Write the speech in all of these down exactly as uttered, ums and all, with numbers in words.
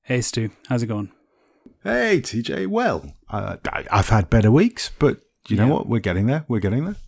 Hey Stu, how's it going? Hey T J, well, uh, I, I've had better weeks, but you know Yeah. what? We're getting there. We're getting there.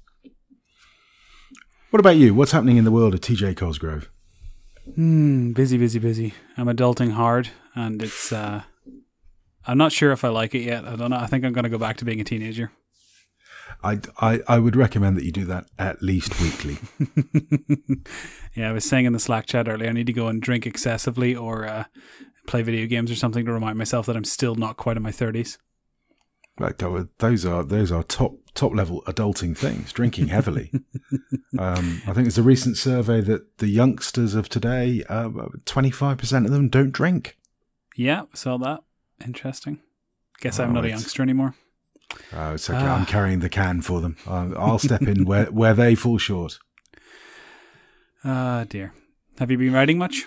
What about you? What's happening in the world of T J Cosgrove? Hmm, busy, busy, busy. I'm adulting hard, and it's. Uh, I'm not sure if I like it yet. I don't know. I think I'm going to go back to being a teenager. I, I, I would recommend that you do that at least weekly. Yeah, I was saying in the Slack chat earlier, I need to go and drink excessively or uh, play video games or something to remind myself that I'm still not quite in my thirties. Right, those are those are top top level adulting things. Drinking heavily. um, I think there's a recent survey that the youngsters of today, twenty-five percent of them don't drink. Yeah, saw that. Interesting. Guess Oh, I'm not a it's- youngster anymore. Oh, it's okay. Ah. I'm carrying the can for them. Um, I'll step in where, where they fall short. Ah, dear. Have you been writing much?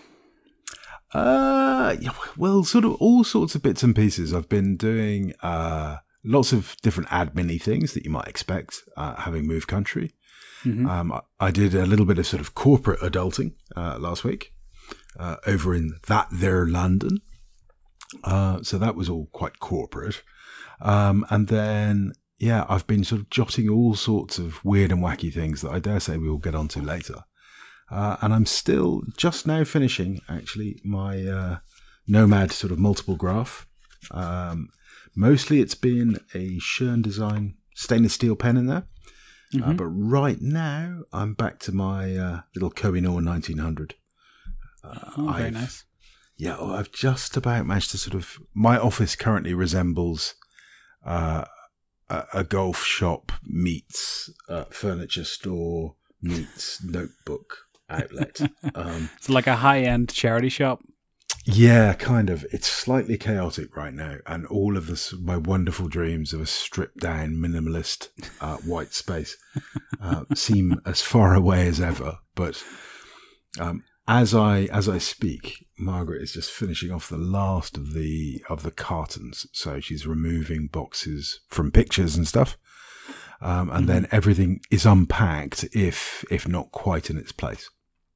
Uh, yeah, well, sort of all sorts of bits and pieces. I've been doing uh, lots of different admin-y things that you might expect, uh, having moved country. Mm-hmm. Um, I, I did a little bit of sort of corporate adulting uh, last week uh, over in that there London. Uh, so that was all quite corporate. Um, and then, yeah, I've been sort of jotting all sorts of weird and wacky things that I dare say we will get onto later. Uh, and I'm still just now finishing, actually, my uh, Nomad sort of multiple graph. Um, mostly it's been a Schern Design stainless steel pen in there. Mm-hmm. Uh, but right now, I'm back to my uh, little Kohinoor nineteen hundred. Uh, Oh, very I've- nice. Yeah, well, I've just about managed to sort of... My office currently resembles uh, a, a golf shop meets uh, furniture store meets notebook outlet. Um, It's like a high-end charity shop. yeah, kind of. It's slightly chaotic right now, and all of this, my wonderful dreams of a stripped down, minimalist uh, white space uh, seem as far away as ever. But um, as I as I speak, Margaret is just finishing off the last of the of the cartons, so she's removing boxes from pictures and stuff. Um, and then everything is unpacked, if if not quite in its place.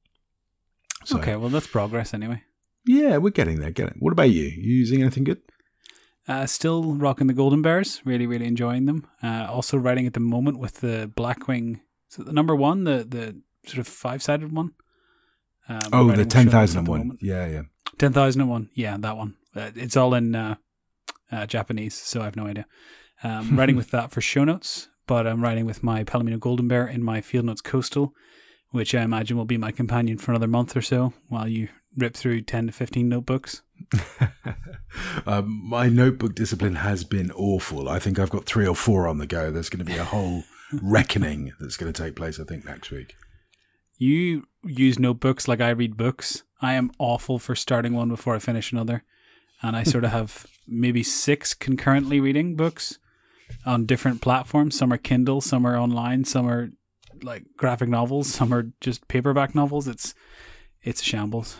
So, Okay, well, that's progress anyway. yeah, we're getting there. Getting. What about you? You using anything good? Uh, still rocking the Golden Bears. Really, really enjoying them. Uh, also writing at the moment with the Blackwing. Is it the number one? The the sort of five-sided one? Um, Oh, writing the with ten Shonuts thousand at and the one. moment. Yeah, yeah. ten thousand one. Yeah, that one. Uh, it's all in uh, uh, Japanese, so I have no idea. Um, writing with that for show notes, but I'm writing with my Palomino Golden Bear in my Field Notes Coastal, which I imagine will be my companion for another month or so while you rip through ten to fifteen notebooks. um, my notebook discipline has been awful. I think I've got three or four on the go. There's going to be a whole reckoning that's going to take place, I think, next week. You use notebooks like I read books. I am awful for starting one before I finish another. And I sort of have maybe six concurrently reading books on different platforms. Some are Kindle, some are online, some are like graphic novels, some are just paperback novels. It's it's a shambles.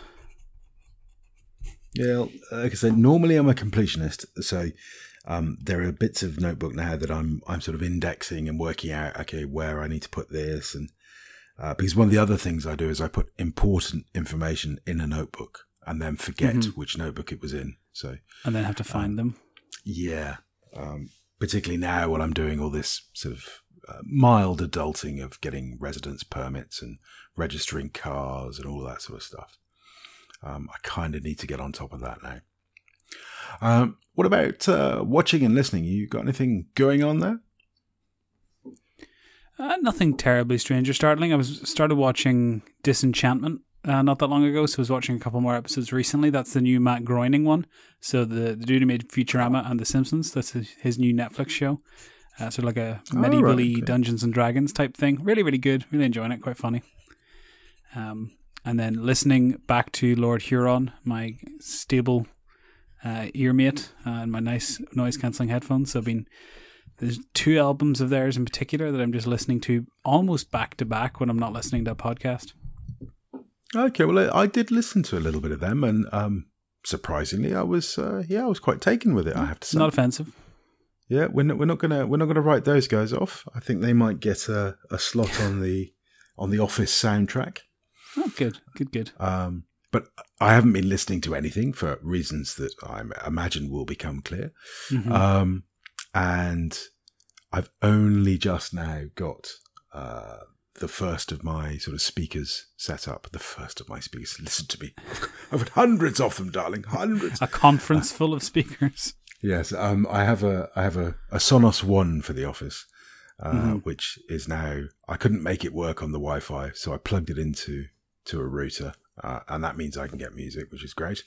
Yeah, like I said, normally I'm a completionist, so um, there are bits of notebook now that I'm I'm sort of indexing and working out, okay, where I need to put this, and uh, because one of the other things I do is I put important information in a notebook and then forget Mhm. which notebook it was in. So And then have to find them. yeah, um, particularly now while I'm doing all this sort of uh, mild adulting of getting residence permits and registering cars and all that sort of stuff. Um, I kind of need to get on top of that now. Um, what about uh, watching and listening? You got anything going on there? Uh, nothing terribly strange or startling. I was started watching Disenchantment uh, not that long ago, so I was watching a couple more episodes recently. That's the new Matt Groening one. So the, the dude who made Futurama and The Simpsons, that's his, his new Netflix show. Uh, sort of like a Oh, medieval-y right, okay. Dungeons and Dragons type thing. Really, really good. Really enjoying it. Quite funny. Um, and then listening back to Lord Huron, my stable uh, earmate, uh, and my nice noise-cancelling headphones. So I've been... There's two albums of theirs in particular that I'm just listening to almost back to back when I'm not listening to a podcast. Okay, well, I, I did listen to a little bit of them, and um, surprisingly, I was uh, yeah, I was quite taken with it. I have to say, Not offensive. yeah, we're not we're not gonna we're not gonna write those guys off. I think they might get a, a slot on the on the Office soundtrack. Oh, good, good, good. Um, but I haven't been listening to anything for reasons that I imagine will become clear. Mm-hmm. Um, and I've only just now got uh, the first of my sort of speakers set up. The first of my speakers. Listen to me. I've got hundreds of them, darling. Hundreds. A conference full of speakers. Yes. Um, I have a I have a, a Sonos One for the office, uh, Mm-hmm. which is now, I couldn't make it work on the Wi-Fi, so I plugged it into to a router, uh, and that means I can get music, which is great.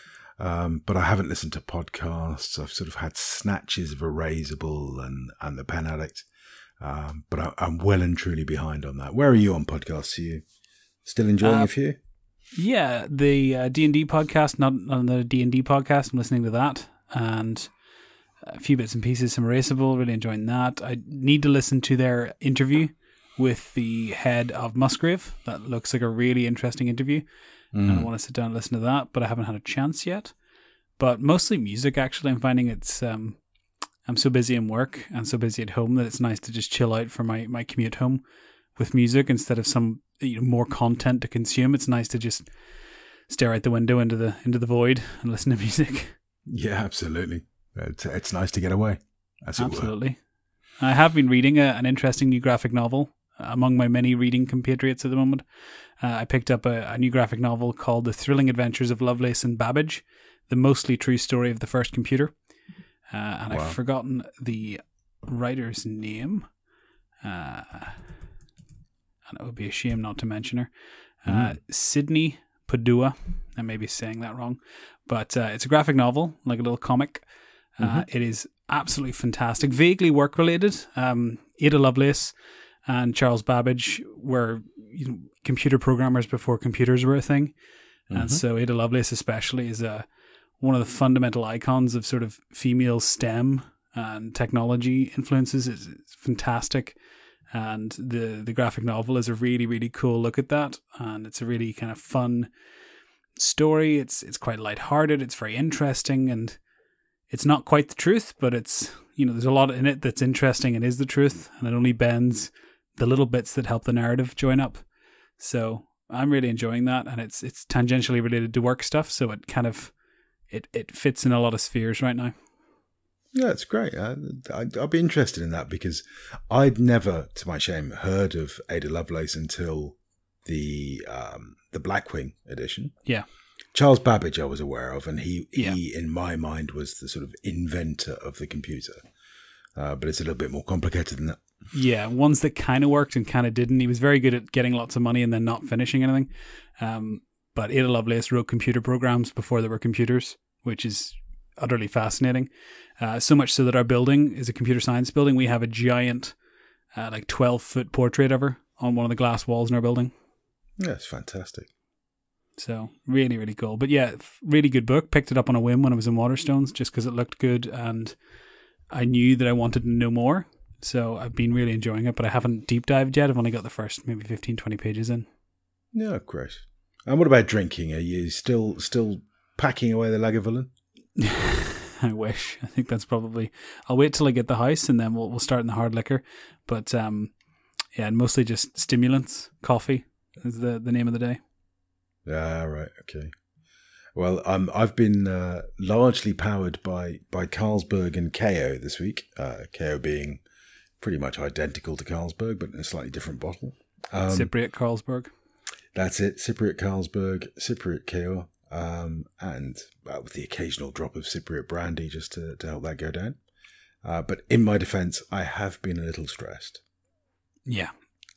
Um, but I haven't listened to podcasts. I've sort of had snatches of Erasable and, and The Pen Addict. Um, but I, I'm well and truly behind on that. Where are you on podcasts? Are you still enjoying Uh, a few? Yeah, the uh, D and D podcast, not on the D and D podcast. I'm listening to that, and a few bits and pieces, some Erasable, really enjoying that. I need to listen to their interview with the head of Musgrave. That looks like a really interesting interview. Mm. And I want to sit down and listen to that, but I haven't had a chance yet. But mostly music, actually. I'm finding it's, um, I'm so busy in work and so busy at home that it's nice to just chill out for my, my commute home with music instead of some, you know, more content to consume. It's nice to just stare out the window into the into the void and listen to music. Yeah, absolutely. It's, it's nice to get away. As it were. Absolutely. I have been reading a, an interesting new graphic novel among my many reading compatriots at the moment. Uh, I picked up a, a new graphic novel called The Thrilling Adventures of Lovelace and Babbage, the mostly true story of the first computer. Uh, and Wow. I've forgotten the writer's name. Uh, and it would be a shame not to mention her. Uh, Mm. Sydney Padua. I may be saying that wrong. But uh, it's a graphic novel, like a little comic. Uh, Mm-hmm. it is absolutely fantastic. Vaguely work-related. Um, Ada Lovelace and Charles Babbage were, you know, computer programmers before computers were a thing. Mm-hmm. And so Ada Lovelace especially is a, one of the fundamental icons of sort of female STEM and technology influences. It's, it's fantastic. And the, the graphic novel is a really, really cool look at that. And it's a really kind of fun story. It's it's quite lighthearted. It's very interesting. And it's not quite the truth, but it's, you know, there's a lot in it that's interesting and is the truth. And it only bends the little bits that help the narrative join up. So I'm really enjoying that. And it's it's tangentially related to work stuff. So it kind of, it, it fits in a lot of spheres right now. Yeah, it's great. I, I, I'll be interested in that because I'd never, to my shame, heard of Ada Lovelace until the um, the Blackwing edition. Yeah. Charles Babbage I was aware of, and he, Yeah. he in my mind, was the sort of inventor of the computer. Uh, but it's a little bit more complicated than that. Yeah, ones that kind of worked and kind of didn't. He was very good at getting lots of money and then not finishing anything. Um, but Ada Lovelace wrote computer programs before there were computers, which is utterly fascinating. Uh, so much so that our building is a computer science building. We have a giant, uh, like twelve foot portrait of her on one of the glass walls in our building. Yeah, it's fantastic. So really, really cool. But yeah, really good book. Picked it up on a whim when I was in Waterstones just because it looked good and I knew that I wanted to know more. So I've been really enjoying it, but I haven't deep dived yet. I've only got the first maybe fifteen, twenty pages in. Yeah, great. And what about drinking? Are you still still packing away the Lagavulin? I wish. I think that's probably... I'll wait till I get the house and then we'll we'll start in the hard liquor. But um, yeah, and mostly just stimulants. Coffee is the, the name of the day. Ah, right, okay. Well, um, I've been uh, largely powered by, by Carlsberg and K O this week. Uh, K O being pretty much identical to Carlsberg, but in a slightly different bottle. Um, Cypriot Carlsberg. That's it. Cypriot Carlsberg, Cypriot K O, um, and uh, with the occasional drop of Cypriot brandy just to, to help that go down. Uh, but in my defense, I have been a little stressed. Yeah.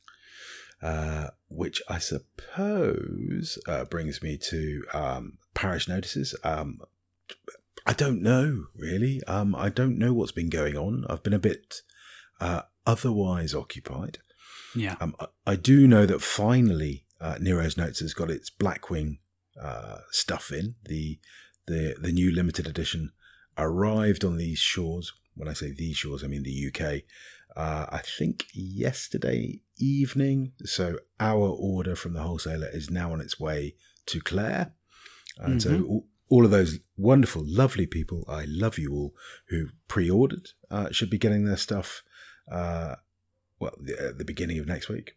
Uh, which I suppose uh, brings me to um, parish notices. Um, I don't know, really. Um, I don't know what's been going on. I've been a bit uh, otherwise occupied. Yeah. Um, I, I do know that finally uh, Nero's Notes has got its Blackwing uh, stuff in. The, the, the new limited edition arrived on these shores. When I say these shores, I mean the U K. Uh, I think yesterday evening. So our order from the wholesaler is now on its way to Claire. And Mm-hmm. so all, all of those wonderful, lovely people, I love you all, who pre-ordered, uh, should be getting their stuff, uh, well, the, at the beginning of next week.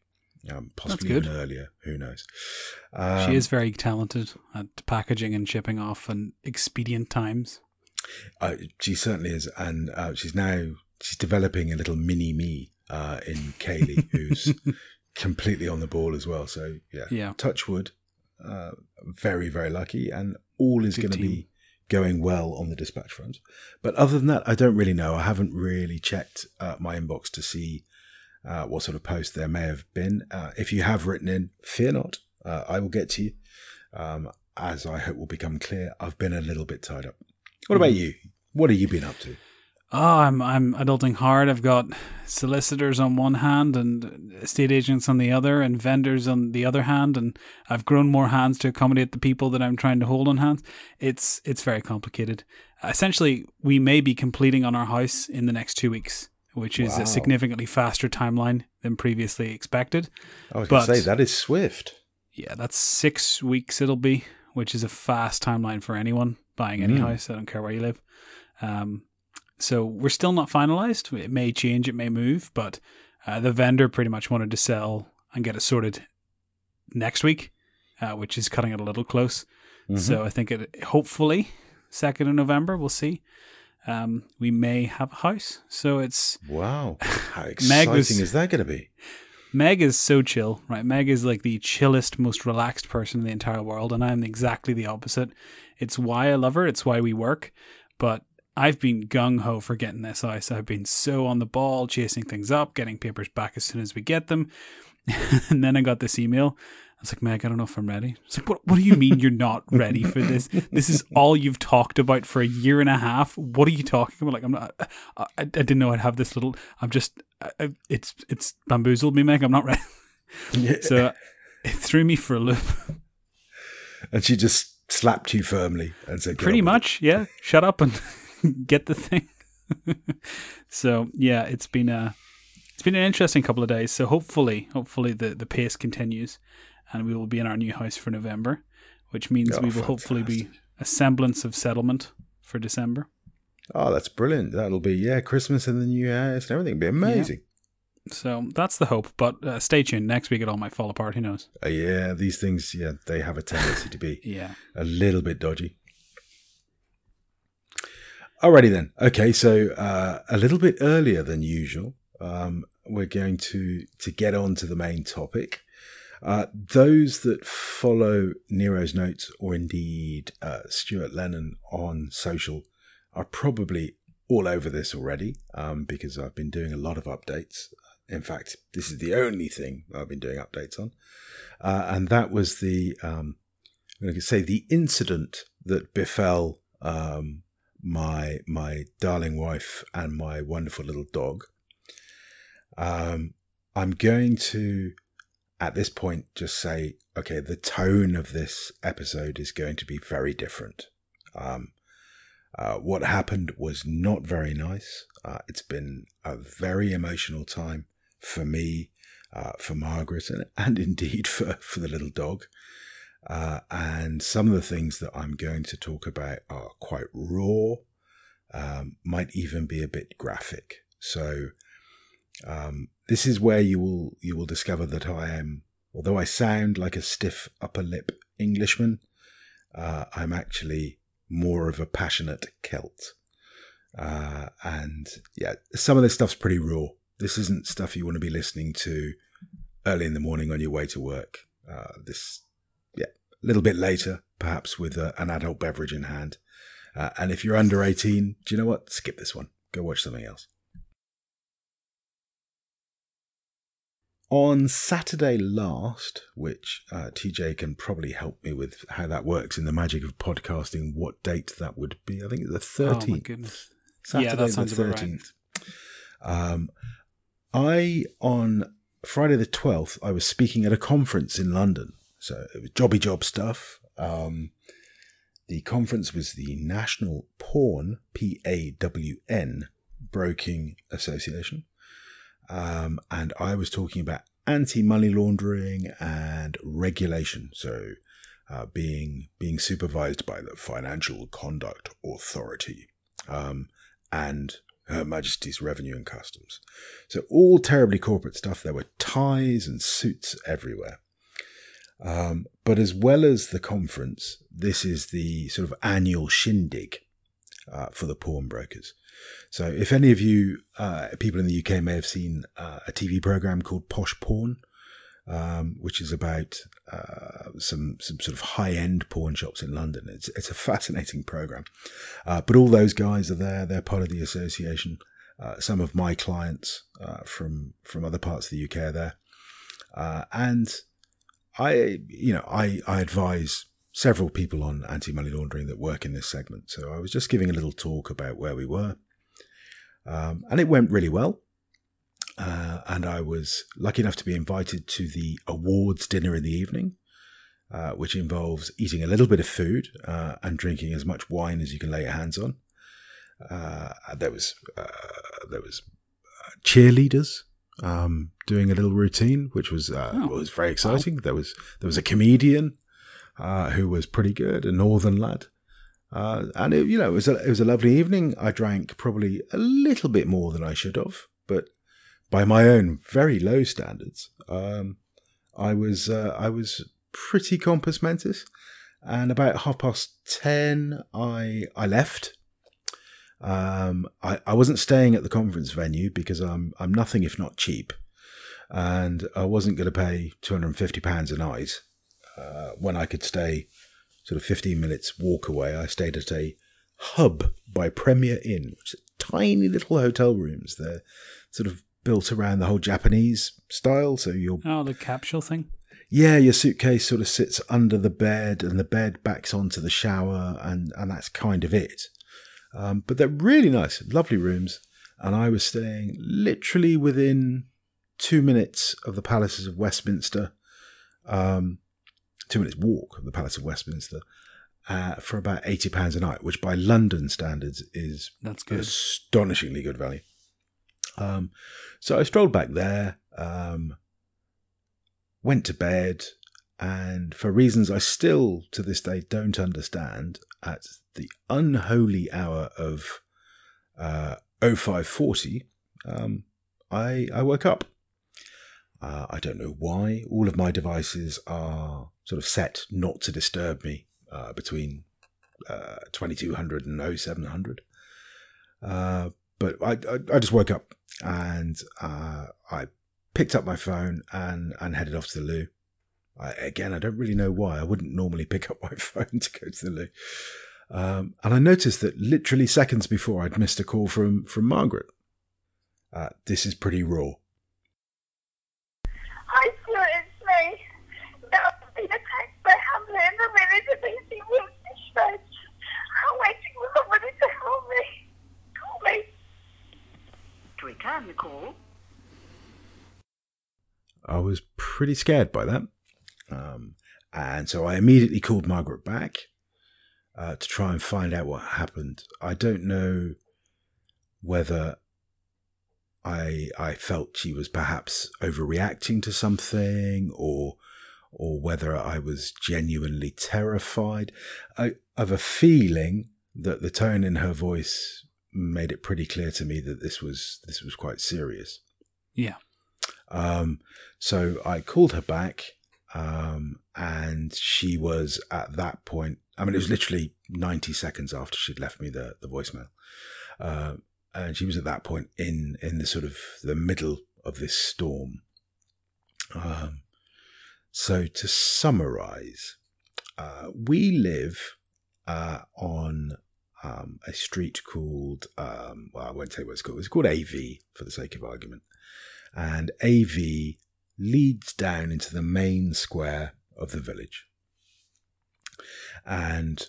um, possibly even earlier. Who knows? Um, she is very talented at packaging and shipping off and expedient times. Uh, she certainly is, and uh, she's now she's developing a little mini me uh, in Kaylee, who's completely on the ball as well. So yeah, yeah. touch wood, uh, very very lucky, and all is going to be going well on the dispatch front. But other than that, I don't really know. I haven't really checked uh, my inbox to see uh, what sort of post there may have been. Uh, if you have written in, fear not, uh, I will get to you. Um, as I hope will become clear, I've been a little bit tied up. What about you? What have you been up to? Oh, I'm I'm adulting hard. I've got solicitors on one hand and estate agents on the other and vendors on the other hand, and I've grown more hands to accommodate the people that I'm trying to hold on hands. It's it's very complicated. Essentially, we may be completing on our house in the next two weeks, which is wow. a significantly faster timeline than previously expected. I was going to say, that is swift. Yeah, that's six weeks it'll be, which is a fast timeline for anyone buying any mm. house. I don't care where you live. Um, so we're still not finalized. It may change, it may move, but uh, the vendor pretty much wanted to sell and get it sorted next week, uh, which is cutting it a little close. Mm-hmm. So I think it hopefully second of November, we'll see. Um, we may have a house. So it's wow. How exciting was, is that going to be? Meg is so chill, right? Meg is like the chillest, most relaxed person in the entire world, and I'm exactly the opposite. It's why I love her. It's why we work. But I've been gung-ho for getting this house. I've been so on the ball, chasing things up, getting papers back as soon as we get them. And then I got this email. I was like, Meg, I don't know if I'm ready. It's like, what, what do you mean you're not ready for this? This is all you've talked about for a year and a half. What are you talking about? Like, I'm not, I, I didn't know I'd have this little, I'm just, I, it's it's bamboozled me, Meg. I'm not ready. Yeah. So it threw me for a loop. And she just slapped you firmly and said, pretty much, it. yeah. Shut up and get the thing. So yeah, it's been a, it's been an interesting couple of days. So hopefully, hopefully the, the pace continues. And we will be in our new house for November, which means oh, we will fantastic. hopefully be a semblance of settlement for December. Oh, that's brilliant. That'll be, yeah, Christmas in the new house and everything. It'll be amazing. Yeah. So that's the hope. But uh, stay tuned. Next week it all might fall apart. Who knows? Uh, yeah, these things, yeah, they have a tendency to be yeah. a little bit dodgy. Alrighty then. Okay, so uh, a little bit earlier than usual, um, we're going to, to get on to the main topic. Uh, those that follow Nero's Notes or indeed uh, Stuart Lennon on social are probably all over this already um, because I've been doing a lot of updates. In fact, this is the only thing I've been doing updates on. Uh, and that was the, um, I'm going to say the incident that befell um, my my darling wife and my wonderful little dog. Um, I'm going to... at this point, just say, okay, the tone of this episode is going to be very different. Um, uh, what happened was not very nice. Uh, it's been a very emotional time for me, uh, for Margaret, and, and indeed for, for the little dog. Uh, and some of the things that I'm going to talk about are quite raw, um, might even be a bit graphic. So um, this is where you will you will discover that I am, although I sound like a stiff upper lip Englishman, uh, I'm actually more of a passionate Celt. Uh, and yeah, some of this stuff's pretty raw. This isn't stuff you want to be listening to early in the morning on your way to work. Uh, this, yeah, a little bit later, perhaps with uh, an adult beverage in hand. Uh, and if you're under eighteen, do you know what? Skip this one. Go watch something else. On Saturday last, which uh, T J can probably help me with how that works in the magic of podcasting, what date that would be. I think it's the thirteenth. Oh, my goodness. Saturday yeah, that sounds the thirteenth. About right. Um, I, on Friday the twelfth, I was speaking at a conference in London. So it was jobby job stuff. Um, the conference was the National Pawn, P A W N, Broking Association. Um, and I was talking about anti-money laundering and regulation. So uh, being being supervised by the Financial Conduct Authority. Um, and Her Majesty's Revenue and Customs. So all terribly corporate stuff. There were ties and suits everywhere. Um, but as well as the conference, this is the sort of annual shindig uh, for the pawnbrokers. So if any of you uh, people in the U K may have seen uh, a T V program called Posh Pawn, um, which is about uh, some some sort of high-end pawn shops in London. It's it's a fascinating program. Uh, but all those guys are there. They're part of the association. Uh, some of my clients uh, from from other parts of the U K are there, uh, and I you know I I advise several people on anti-money laundering that work in this segment. So I was just giving a little talk about where we were. Um, and it went really well. Uh, and I was lucky enough to be invited to the awards dinner in the evening, uh, which involves eating a little bit of food uh, and drinking as much wine as you can lay your hands on. Uh, there was uh, there was cheerleaders um, doing a little routine, which was uh, oh. was very exciting. Wow. There was there was a comedian uh, who was pretty good, a northern lad. Uh, and it, you know, it was a it was a lovely evening. I drank probably a little bit more than I should have, but by my own very low standards, um, I was uh, I was pretty compos mentis. And about half past ten, I I left. Um, I I wasn't staying at the conference venue because I'm I'm nothing if not cheap, and I wasn't going to pay two hundred and fifty pounds a night uh, when I could stay sort of fifteen minutes walk away. I stayed at a Hub by Premier Inn, which is tiny little hotel rooms. They're sort of built around the whole Japanese style. So you're oh, the capsule thing. Yeah, your suitcase sort of sits under the bed, and the bed backs onto the shower, and and that's kind of it. Um, but they're really nice, lovely rooms, and I was staying literally within two minutes of the Palaces of Westminster. Um, two minutes walk of the Palace of Westminster uh, for about eighty pounds a night, which by London standards is That's good. Astonishingly good value. Um, so I strolled back there, um, went to bed, and for reasons I still to this day don't understand, at the unholy hour of uh, oh five forty, um, I, I woke up. Uh, I don't know why. All of my devices are sort of set not to disturb me uh, between uh, twenty-two hundred and oh seven hundred. Uh, but I, I, I just woke up and uh, I picked up my phone and, and headed off to the loo. I, again, I don't really know why. I wouldn't normally pick up my phone to go to the loo. Um, and I noticed that literally seconds before I'd missed a call from, from Margaret. Uh, this is pretty raw. Hi, sir, it's me. Now I've been attacked by Hamlet and the village of Easy Wilson. I'm waiting for somebody to help me. Call me. To return the call. I was pretty scared by that. Um, and so I immediately called Margaret back uh, to try and find out what happened. I don't know whether I I felt she was perhaps overreacting to something, or or whether I was genuinely terrified. I, I have a feeling that the tone in her voice made it pretty clear to me that this was this was quite serious. Yeah. Um, so I called her back, um, and she was at that point, I mean, it was literally ninety seconds after she'd left me the, the voicemail. Uh, and she was at that point in, in the sort of the middle of this storm. Um, so to summarize, uh, we live, uh, on, um, a street called, um, well, I won't tell you what it's called. It's called A V for the sake of argument. And A V leads down into the main square of the village. And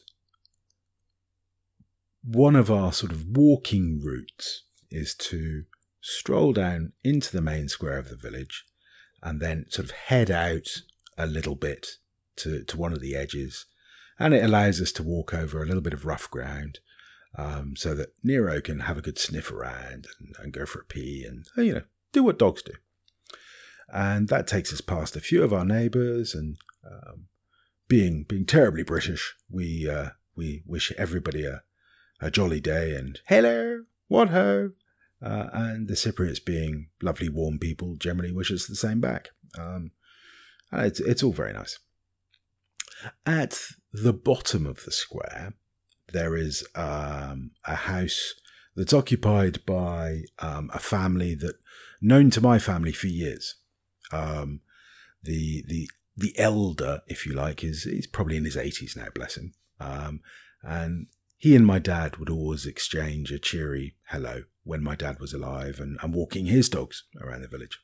one of our sort of walking routes is to stroll down into the main square of the village and then sort of head out a little bit to, to one of the edges. And it allows us to walk over a little bit of rough ground, um, so that Nero can have a good sniff around and, and go for a pee and, you know, do what dogs do. And that takes us past a few of our neighbours, and um, being being terribly British, we uh, we wish everybody a, a jolly day and hello, what ho, Uh, and the Cypriots, being lovely, warm people, generally wish us the same back. Um, and it's, it's all very nice. At the bottom of the square, there is um, a house that's occupied by um, a family that, known to my family for years. Um, the the the elder, if you like, is he's probably in his eighties now, bless him. Um, and he and my dad would always exchange a cheery hello when my dad was alive and, and walking his dogs around the village.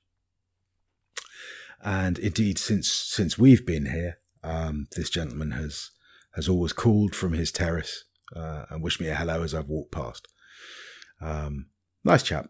And indeed, since since we've been here, um, this gentleman has has always called from his terrace uh, and wished me a hello as I've walked past. Um, nice chap.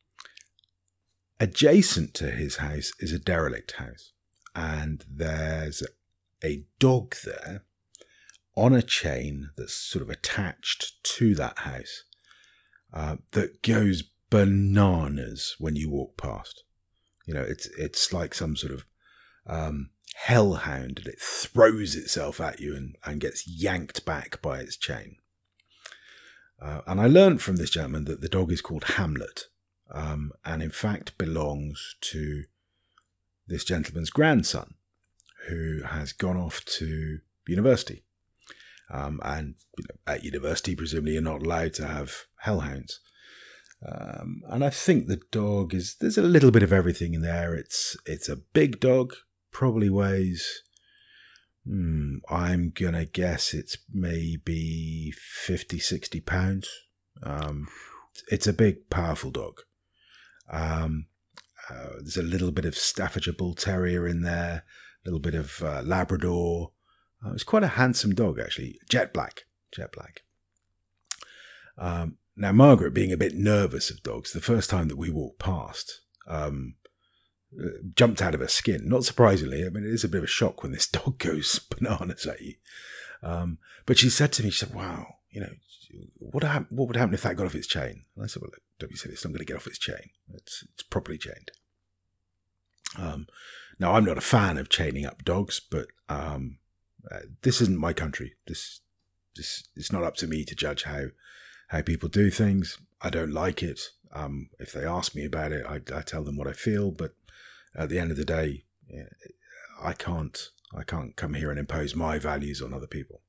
Adjacent to his house is a derelict house, and there's a dog there on a chain that's sort of attached to that house uh, that goes bananas when you walk past. You know, it's it's like some sort of um, hellhound, and it throws itself at you and, and gets yanked back by its chain. Uh, and I learned from this gentleman that the dog is called Hamlet, um, and in fact belongs to this gentleman's grandson, who has gone off to university. Um, and you know, at university, presumably you're not allowed to have hellhounds. Um, and I think the dog is, there's a little bit of everything in there. It's it's a big dog, probably weighs, hmm, I'm going to guess it's maybe fifty, sixty pounds. Um, it's a big, powerful dog. Um, uh, there's a little bit of Staffordshire Bull Terrier in there, a little bit of uh, Labrador. Uh, it's quite a handsome dog, actually. Jet black. Jet black. Um, now, Margaret, being a bit nervous of dogs, the first time that we walked past, um, jumped out of her skin. Not surprisingly. I mean, it is a bit of a shock when this dog goes bananas at you. Um, but she said to me, she said, wow, you know, what, hap- what would happen if that got off its chain? And I said, well, look, don't be silly. It's not going to get off its chain. It's, it's properly chained. Um, now, I'm not a fan of chaining up dogs, but um, uh, this isn't my country. This, this, it's not up to me to judge how, how people do things. I don't like it. Um, if they ask me about it, I, I tell them what I feel. But at the end of the day, I can't, I can't come here and impose my values on other people.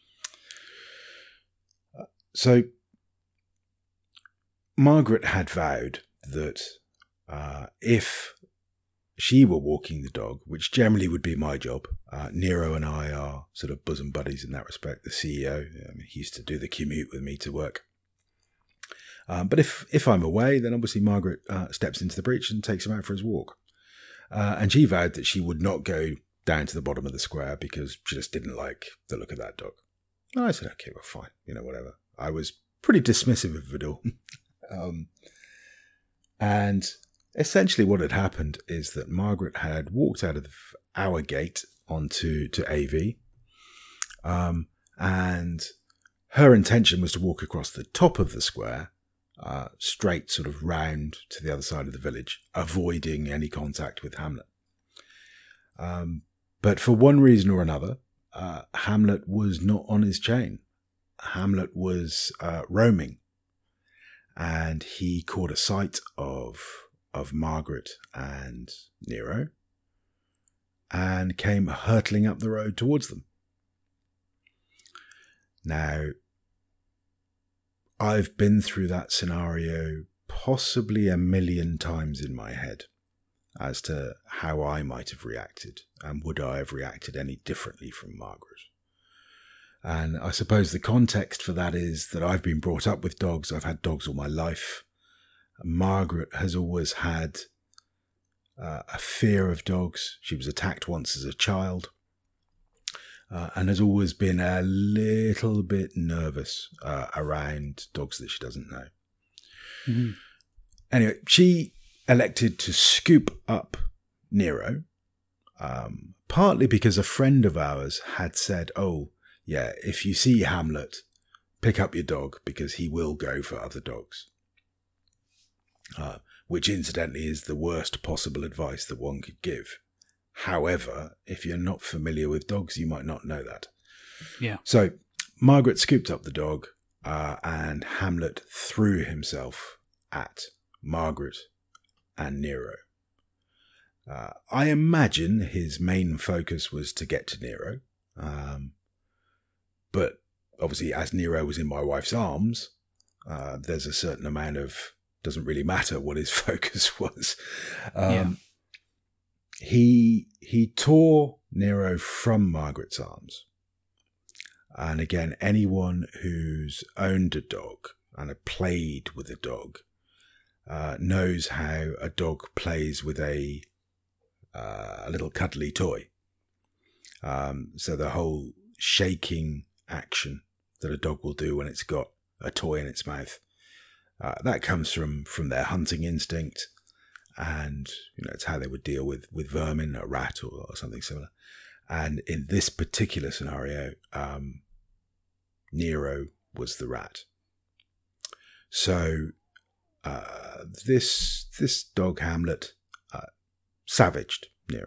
So Margaret had vowed that uh, if she were walking the dog, which generally would be my job, uh, Nero and I are sort of bosom buddies in that respect. The C E O, um, he used to do the commute with me to work. Um, but if, if I'm away, then obviously Margaret uh, steps into the breach and takes him out for his walk. Uh, and she vowed that she would not go down to the bottom of the square because she just didn't like the look of that dog. And I said, okay, well, fine, you know, whatever. I was pretty dismissive of it all. um, and essentially what had happened is that Margaret had walked out of our gate onto to A V. Um, and her intention was to walk across the top of the square, uh, straight sort of round to the other side of the village, avoiding any contact with Hamlet. Um, but for one reason or another, uh, Hamlet was not on his chain. Hamlet was uh, roaming, and he caught a sight of of Margaret and Nero and came hurtling up the road towards them. Now, I've been through that scenario possibly a million times in my head as to how I might have reacted, and would I have reacted any differently from Margaret. And I suppose the context for that is that I've been brought up with dogs. I've had dogs all my life. Margaret has always had uh, a fear of dogs. She was attacked once as a child, uh, and has always been a little bit nervous uh, around dogs that she doesn't know. Mm-hmm. Anyway, she elected to scoop up Nero, um, partly because a friend of ours had said, oh, yeah, if you see Hamlet, pick up your dog because he will go for other dogs. Uh, which incidentally is the worst possible advice that one could give. However, if you're not familiar with dogs, you might not know that. Yeah. So Margaret scooped up the dog uh, and Hamlet threw himself at Margaret, and Nero. Uh, I imagine his main focus was to get to Nero. Um, but obviously, as Nero was in my wife's arms, uh, there's a certain amount of, doesn't really matter what his focus was. Um, yeah. He, he tore Nero from Margaret's arms. And again, anyone who's owned a dog and have played with a dog uh, knows how a dog plays with a uh, a little cuddly toy. Um, so the whole shaking action that a dog will do when it's got a toy in its mouth, uh, that comes from from their hunting instinct, and you know it's how they would deal with with vermin, a rat or, or something similar. And in this particular scenario, um, Nero was the rat. So uh, this this dog Hamlet uh, savaged Nero.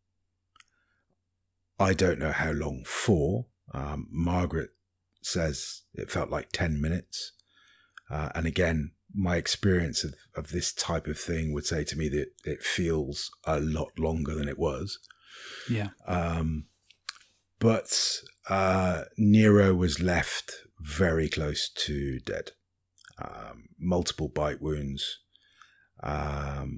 I don't know how long for. Um, Margaret says it felt like ten minutes. Uh, and again, my experience of, of this type of thing would say to me that it feels a lot longer than it was. Yeah. Um, but uh, Nero was left very close to dead. Um, multiple bite wounds. Um,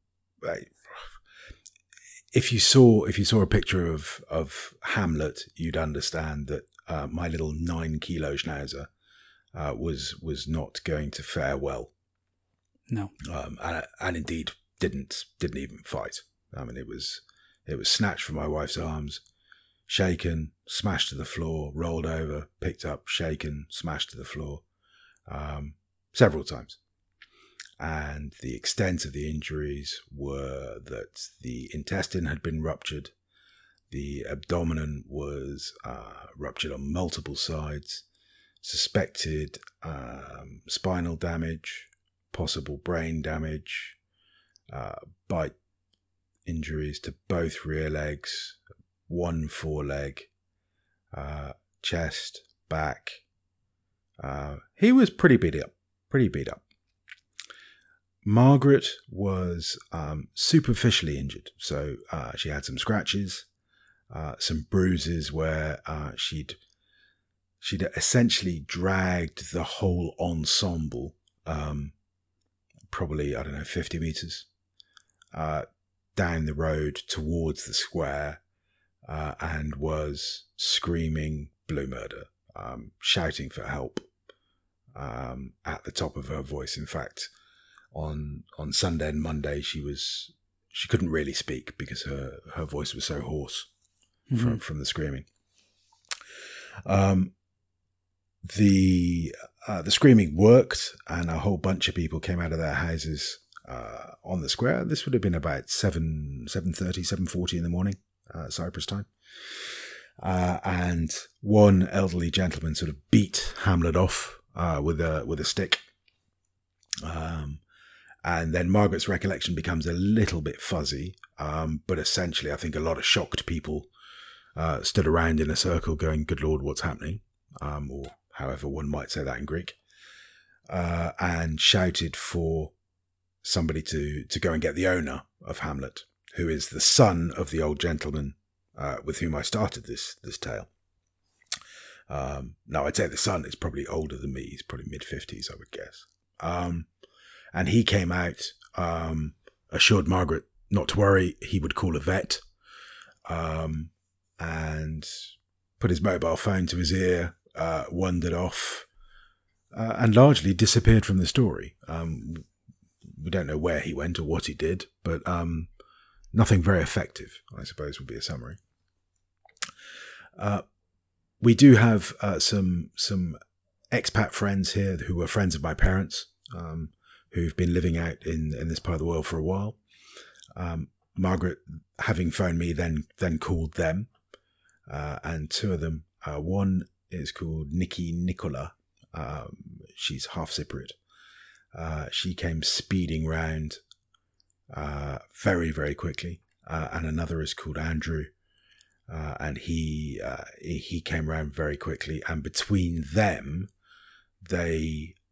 if you saw if you saw a picture of of Hamlet, you'd understand that uh, my little nine kilo schnauzer uh, was was not going to fare well. No, um, and, and indeed didn't didn't even fight. I mean, it was it was snatched from my wife's arms, shaken, smashed to the floor, rolled over, picked up, shaken, smashed to the floor, um, several times. And the extent of the injuries were that the intestine had been ruptured, the abdomen was uh, ruptured on multiple sides, suspected um, spinal damage, possible brain damage, uh, bite injuries to both rear legs, one foreleg, uh, chest, back. Uh, he was pretty beat up, pretty beat up. Margaret was um, superficially injured. So uh, she had some scratches, uh, some bruises where uh, she'd she'd essentially dragged the whole ensemble, um, probably, I don't know, fifty meters, uh, down the road towards the square, uh, and was screaming blue murder, um, shouting for help um, at the top of her voice. In fact, on on Sunday and Monday, she was she couldn't really speak because her, her voice was so hoarse mm-hmm. from from the screaming. Um, the uh, the screaming worked, and a whole bunch of people came out of their houses uh, on the square. This would have been about seven seven thirty, seven forty in the morning, uh, Cyprus time. Uh, and one elderly gentleman sort of beat Hamlet off uh, with a with a stick. Um, and then Margaret's recollection becomes a little bit fuzzy, um, but essentially, I think a lot of shocked people uh, stood around in a circle, going, "Good Lord, what's happening?" Um, or however one might say that in Greek, uh, and shouted for somebody to to go and get the owner of Hamlet, who is the son of the old gentleman uh, with whom I started this this tale. Um, now, I'd say the son is probably older than me. He's probably mid-fifties, I would guess. Um, and he came out, um, assured Margaret not to worry, he would call a vet, um, and put his mobile phone to his ear, uh, wandered off, uh, and largely disappeared from the story. Um, we don't know where he went or what he did, but um, nothing very effective, I suppose, would be a summary. Uh, we do have uh, some some expat friends here who were friends of my parents, um, who've been living out in, in this part of the world for a while. Um, Margaret, having phoned me, then then called them, uh, and two of them, uh, one is called Nikki Nicola. Um, she's half Cypriot. Uh, she came speeding round uh, very, very quickly, uh, and another is called Andrew. Uh, and he, uh, he he came around very quickly, and between them, they uh,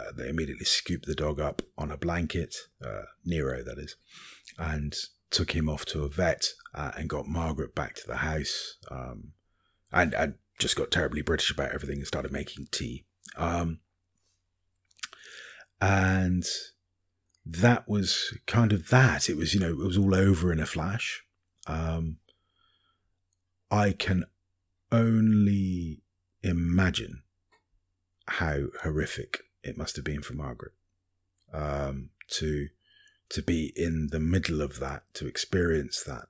uh, they immediately scooped the dog up on a blanket, uh, Nero that is, and took him off to a vet uh, and got Margaret back to the house, um, and, and just got terribly British about everything and started making tea. Um, and that was kind of that. It was, you know, it was all over in a flash. Um, I can only imagine how horrific it must have been for Margaret um, to to be in the middle of that, to experience that.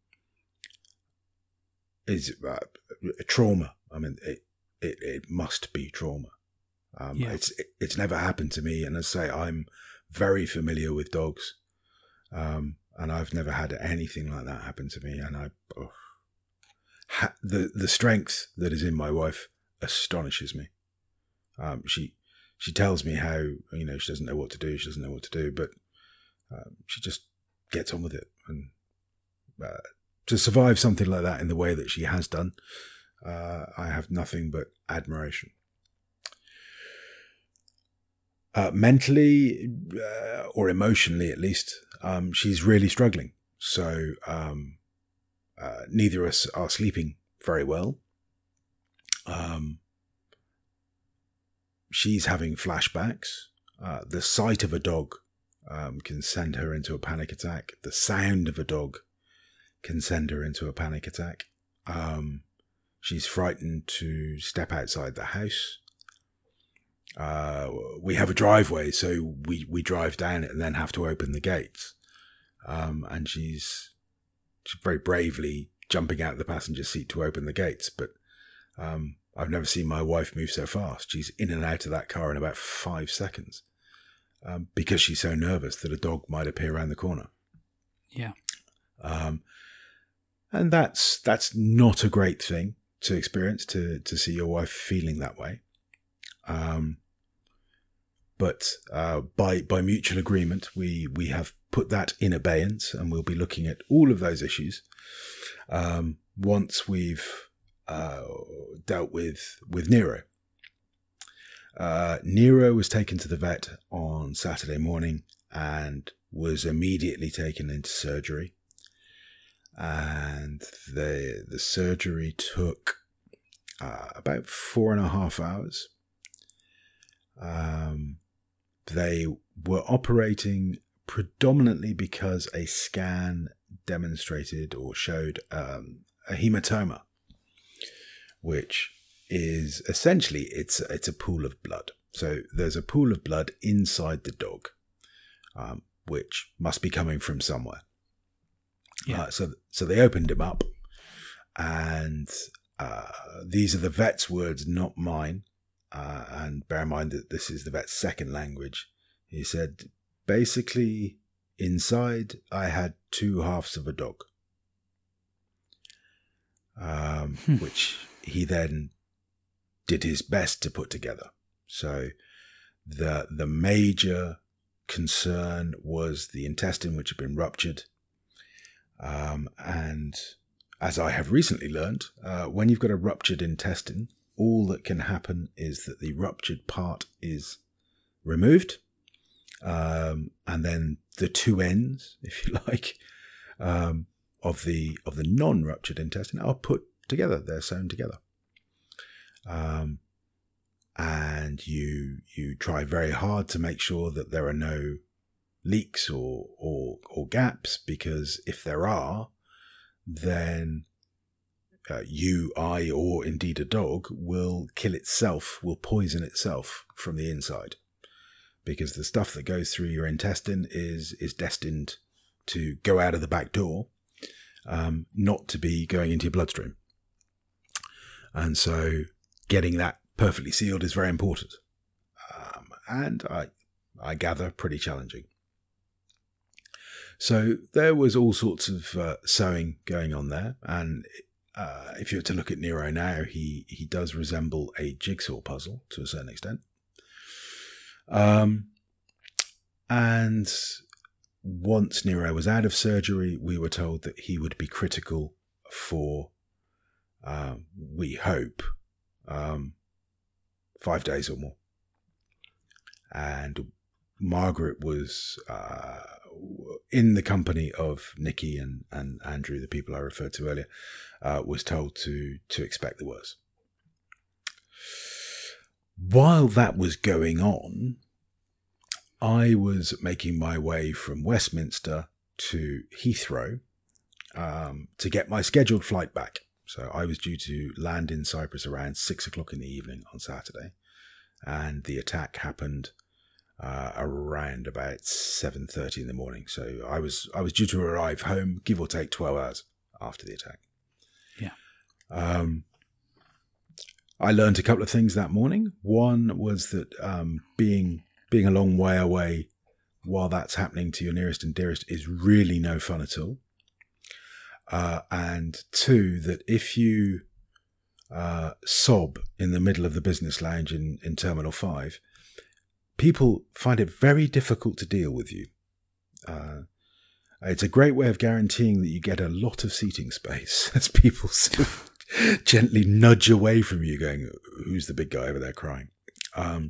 Is uh, a trauma. I mean, it, it it must be trauma. Um, yeah. It's it, it's never happened to me, and as I say, I'm very familiar with dogs, um, and I've never had anything like that happen to me. And I, oh, ha, the the strength that is in my wife astonishes me. Um, she she tells me how, you know, she doesn't know what to do. She doesn't know what to do, but um, she just gets on with it. And uh, to survive something like that in the way that she has done, uh, I have nothing but admiration. Uh, mentally, uh, or emotionally at least, um, she's really struggling. So um, uh, neither of us are sleeping very well. Um, she's having flashbacks. Uh, the sight of a dog um, can send her into a panic attack. The sound of a dog can send her into a panic attack. Um, she's frightened to step outside the house. Uh, we have a driveway, so we, we drive down it and then have to open the gates. Um, and she's, she's very bravely jumping out of the passenger seat to open the gates. But um, I've never seen my wife move so fast. She's in and out of that car in about five seconds um, because she's so nervous that a dog might appear around the corner. Yeah. Um, and that's that's not a great thing to experience, to to see your wife feeling that way. Um, but uh, by by mutual agreement, we we have put that in abeyance, and we'll be looking at all of those issues um, once we've uh, dealt with with Nero. Uh, Nero was taken to the vet on Saturday morning and was immediately taken into surgery. And the the surgery took uh, about four and a half hours. Um, they were operating predominantly because a scan demonstrated or showed um, a hematoma, which is essentially it's it's a pool of blood. So there's a pool of blood inside the dog, um, which must be coming from somewhere. Yeah. Uh, so so they opened him up, and uh, these are the vet's words, not mine. Uh, and bear in mind that this is the vet's second language. He said, basically, inside I had two halves of a dog, um, which he then did his best to put together. So the the major concern was the intestine, which had been ruptured. Um, and as I have recently learned, uh, when you've got a ruptured intestine, all that can happen is that the ruptured part is removed, um, and then the two ends, if you like, um, of the of the non-ruptured intestine are put together. They're sewn together, um, and you you try very hard to make sure that there are no leaks or or or gaps, because if there are, then uh, you, I, or indeed a dog will kill itself, will poison itself from the inside, because the stuff that goes through your intestine is is destined to go out of the back door, um, not to be going into your bloodstream. And so getting that perfectly sealed is very important, um, and I I gather pretty challenging. So there was all sorts of uh, sewing going on there, and uh, if you were to look at Nero now, he he does resemble a jigsaw puzzle to a certain extent. Um, and once Nero was out of surgery, we were told that he would be critical for, uh, we hope, um, five days or more. and Margaret was uh, in the company of Nikki and, and Andrew, the people I referred to earlier, uh, was told to to expect the worst. While that was going on, I was making my way from Westminster to Heathrow um, to get my scheduled flight back. So I was due to land in Cyprus around six o'clock in the evening on Saturday, and the attack happened uh, around about seven thirty in the morning. So I was I was due to arrive home, give or take twelve hours after the attack. Yeah. Um, I learned a couple of things that morning. One was that um, being being a long way away while that's happening to your nearest and dearest is really no fun at all. Uh, and two, that if you uh, sob in the middle of the business lounge in, in Terminal five, people find it very difficult to deal with you. Uh, it's a great way of guaranteeing that you get a lot of seating space as people sort of gently nudge away from you going, who's the big guy over there crying? Um,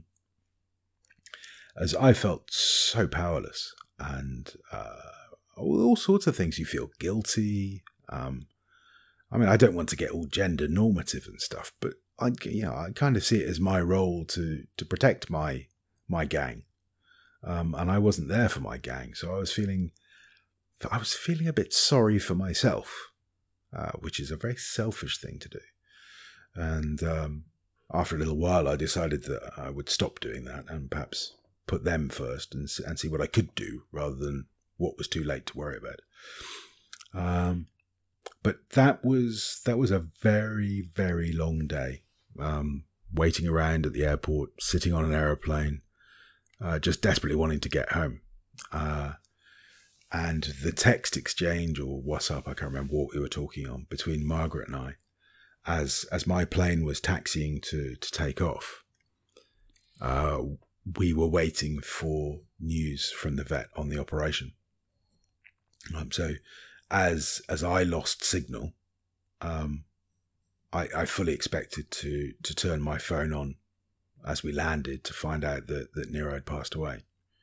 as I felt so powerless and uh, all sorts of things. You feel guilty. Um, I mean, I don't want to get all gender normative and stuff, but I, you know, I kind of see it as my role to to protect my my gang, um, and I wasn't there for my gang, so I was feeling, I was feeling a bit sorry for myself, uh, which is a very selfish thing to do. And um, after a little while, I decided that I would stop doing that and perhaps put them first and and see what I could do rather than what was too late to worry about. Um, but that was that was a very, very long day. Um, waiting around at the airport, sitting on an aeroplane, uh, just desperately wanting to get home. Uh, and the text exchange or WhatsApp, I can't remember what we were talking on, between Margaret and I, as as my plane was taxiing to, to take off, uh, we were waiting for news from the vet on the operation. Um, so as as I lost signal, um, I, I fully expected to, to turn my phone on as we landed to find out that, that Nero had passed away.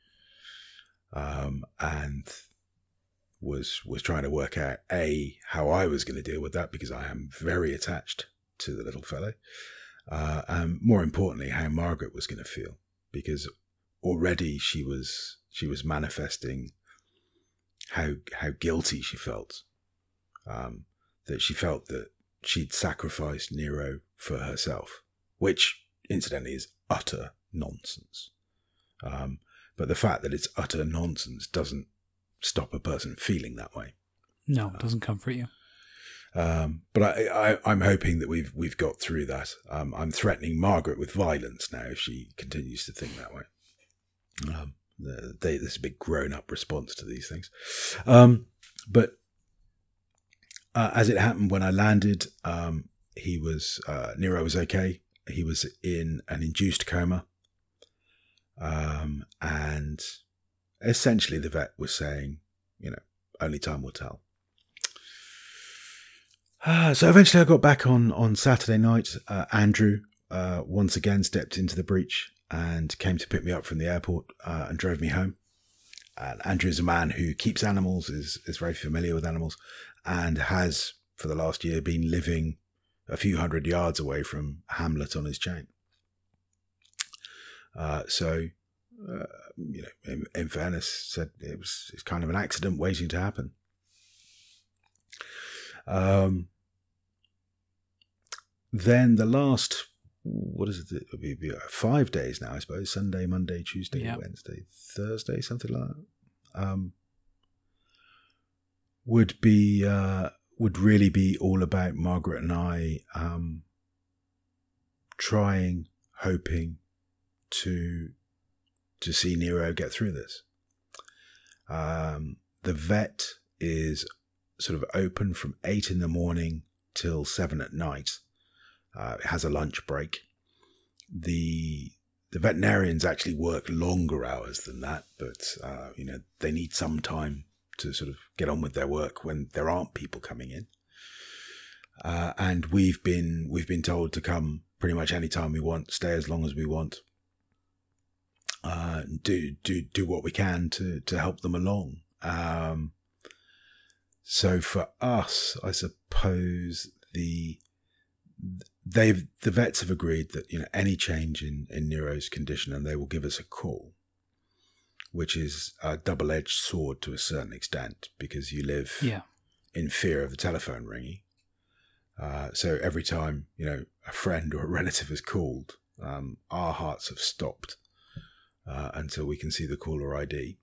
Um, and was was trying to work out, A, how I was going to deal with that, because I am very attached to the little fellow. Uh, and more importantly, how Margaret was going to feel, because already she was she was manifesting how how guilty she felt, um, that she felt that she'd sacrificed Nero for herself, which incidentally is utter nonsense. Um, but the fact that it's utter nonsense doesn't stop a person feeling that way. No, it doesn't comfort you. Um, but I, I, I'm hoping that we've we've got through that. Um, I'm threatening Margaret with violence now if she continues to think that way. Um, they, there's a big grown-up response to these things. Um, but uh, as it happened, when I landed, um, he was uh, Nero was okay. He was in an induced coma, um, and essentially the vet was saying, you know, only time will tell. Uh, so eventually I got back on, on Saturday night. Uh, Andrew uh, once again stepped into the breach and came to pick me up from the airport uh, and drove me home. And Andrew is a man who keeps animals, is, is very familiar with animals, and has, for the last year, been living a few hundred yards away from Hamlet on his chain. Uh, so, uh, you know, in, in fairness, said it was it's kind of an accident waiting to happen. Um, then the last, what is it? It'll be, be five days now, I suppose. Sunday, Monday, Tuesday, yep. Wednesday, Thursday, something like that. Um, would be uh, would really be all about Margaret and I um, trying, hoping to to see Nero get through this. Um, the vet is sort of open from eight in the morning till seven at night. Uh, it has a lunch break. The the veterinarians actually work longer hours than that, but uh, you know, they need some time to sort of get on with their work when there aren't people coming in. Uh, and we've been we've been told to come pretty much any time we want, stay as long as we want. Uh, do do do what we can to to help them along. Um, so for us, I suppose the they've the vets have agreed that, you know, any change in in Nero's condition, and they will give us a call, which is a double-edged sword to a certain extent, because you live Yeah. in fear of the telephone ringing. Uh, so every time, you know, a friend or a relative has called, um, our hearts have stopped uh, until we can see the caller I D.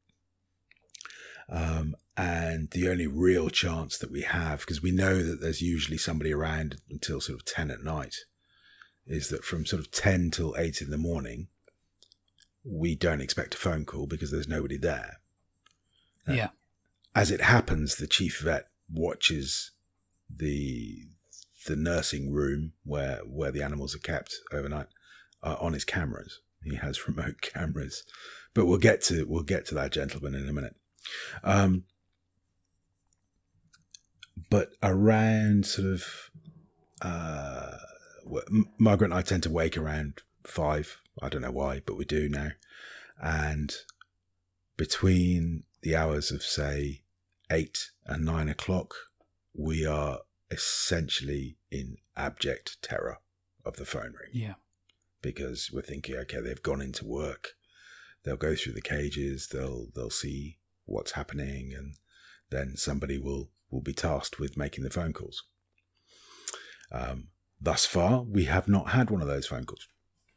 Um, and the only real chance that we have, because we know that there's usually somebody around until sort of ten at night, is that from sort of ten till eight in the morning, we don't expect a phone call because there's nobody there. Uh, Yeah. As it happens, the chief vet watches the the nursing room where where the animals are kept overnight uh, on his cameras. He has remote cameras, but we'll get to we'll get to that gentleman in a minute. Um, but around sort of uh, Margaret and I tend to wake around five. I don't know why, but we do now. And between the hours of, say, eight and nine o'clock, we are essentially in abject terror of the phone ring. Yeah. Because we're thinking, okay, they've gone into work. They'll go through the cages. They'll they'll see what's happening, and then somebody will, will be tasked with making the phone calls. Um, thus far, we have not had one of those phone calls.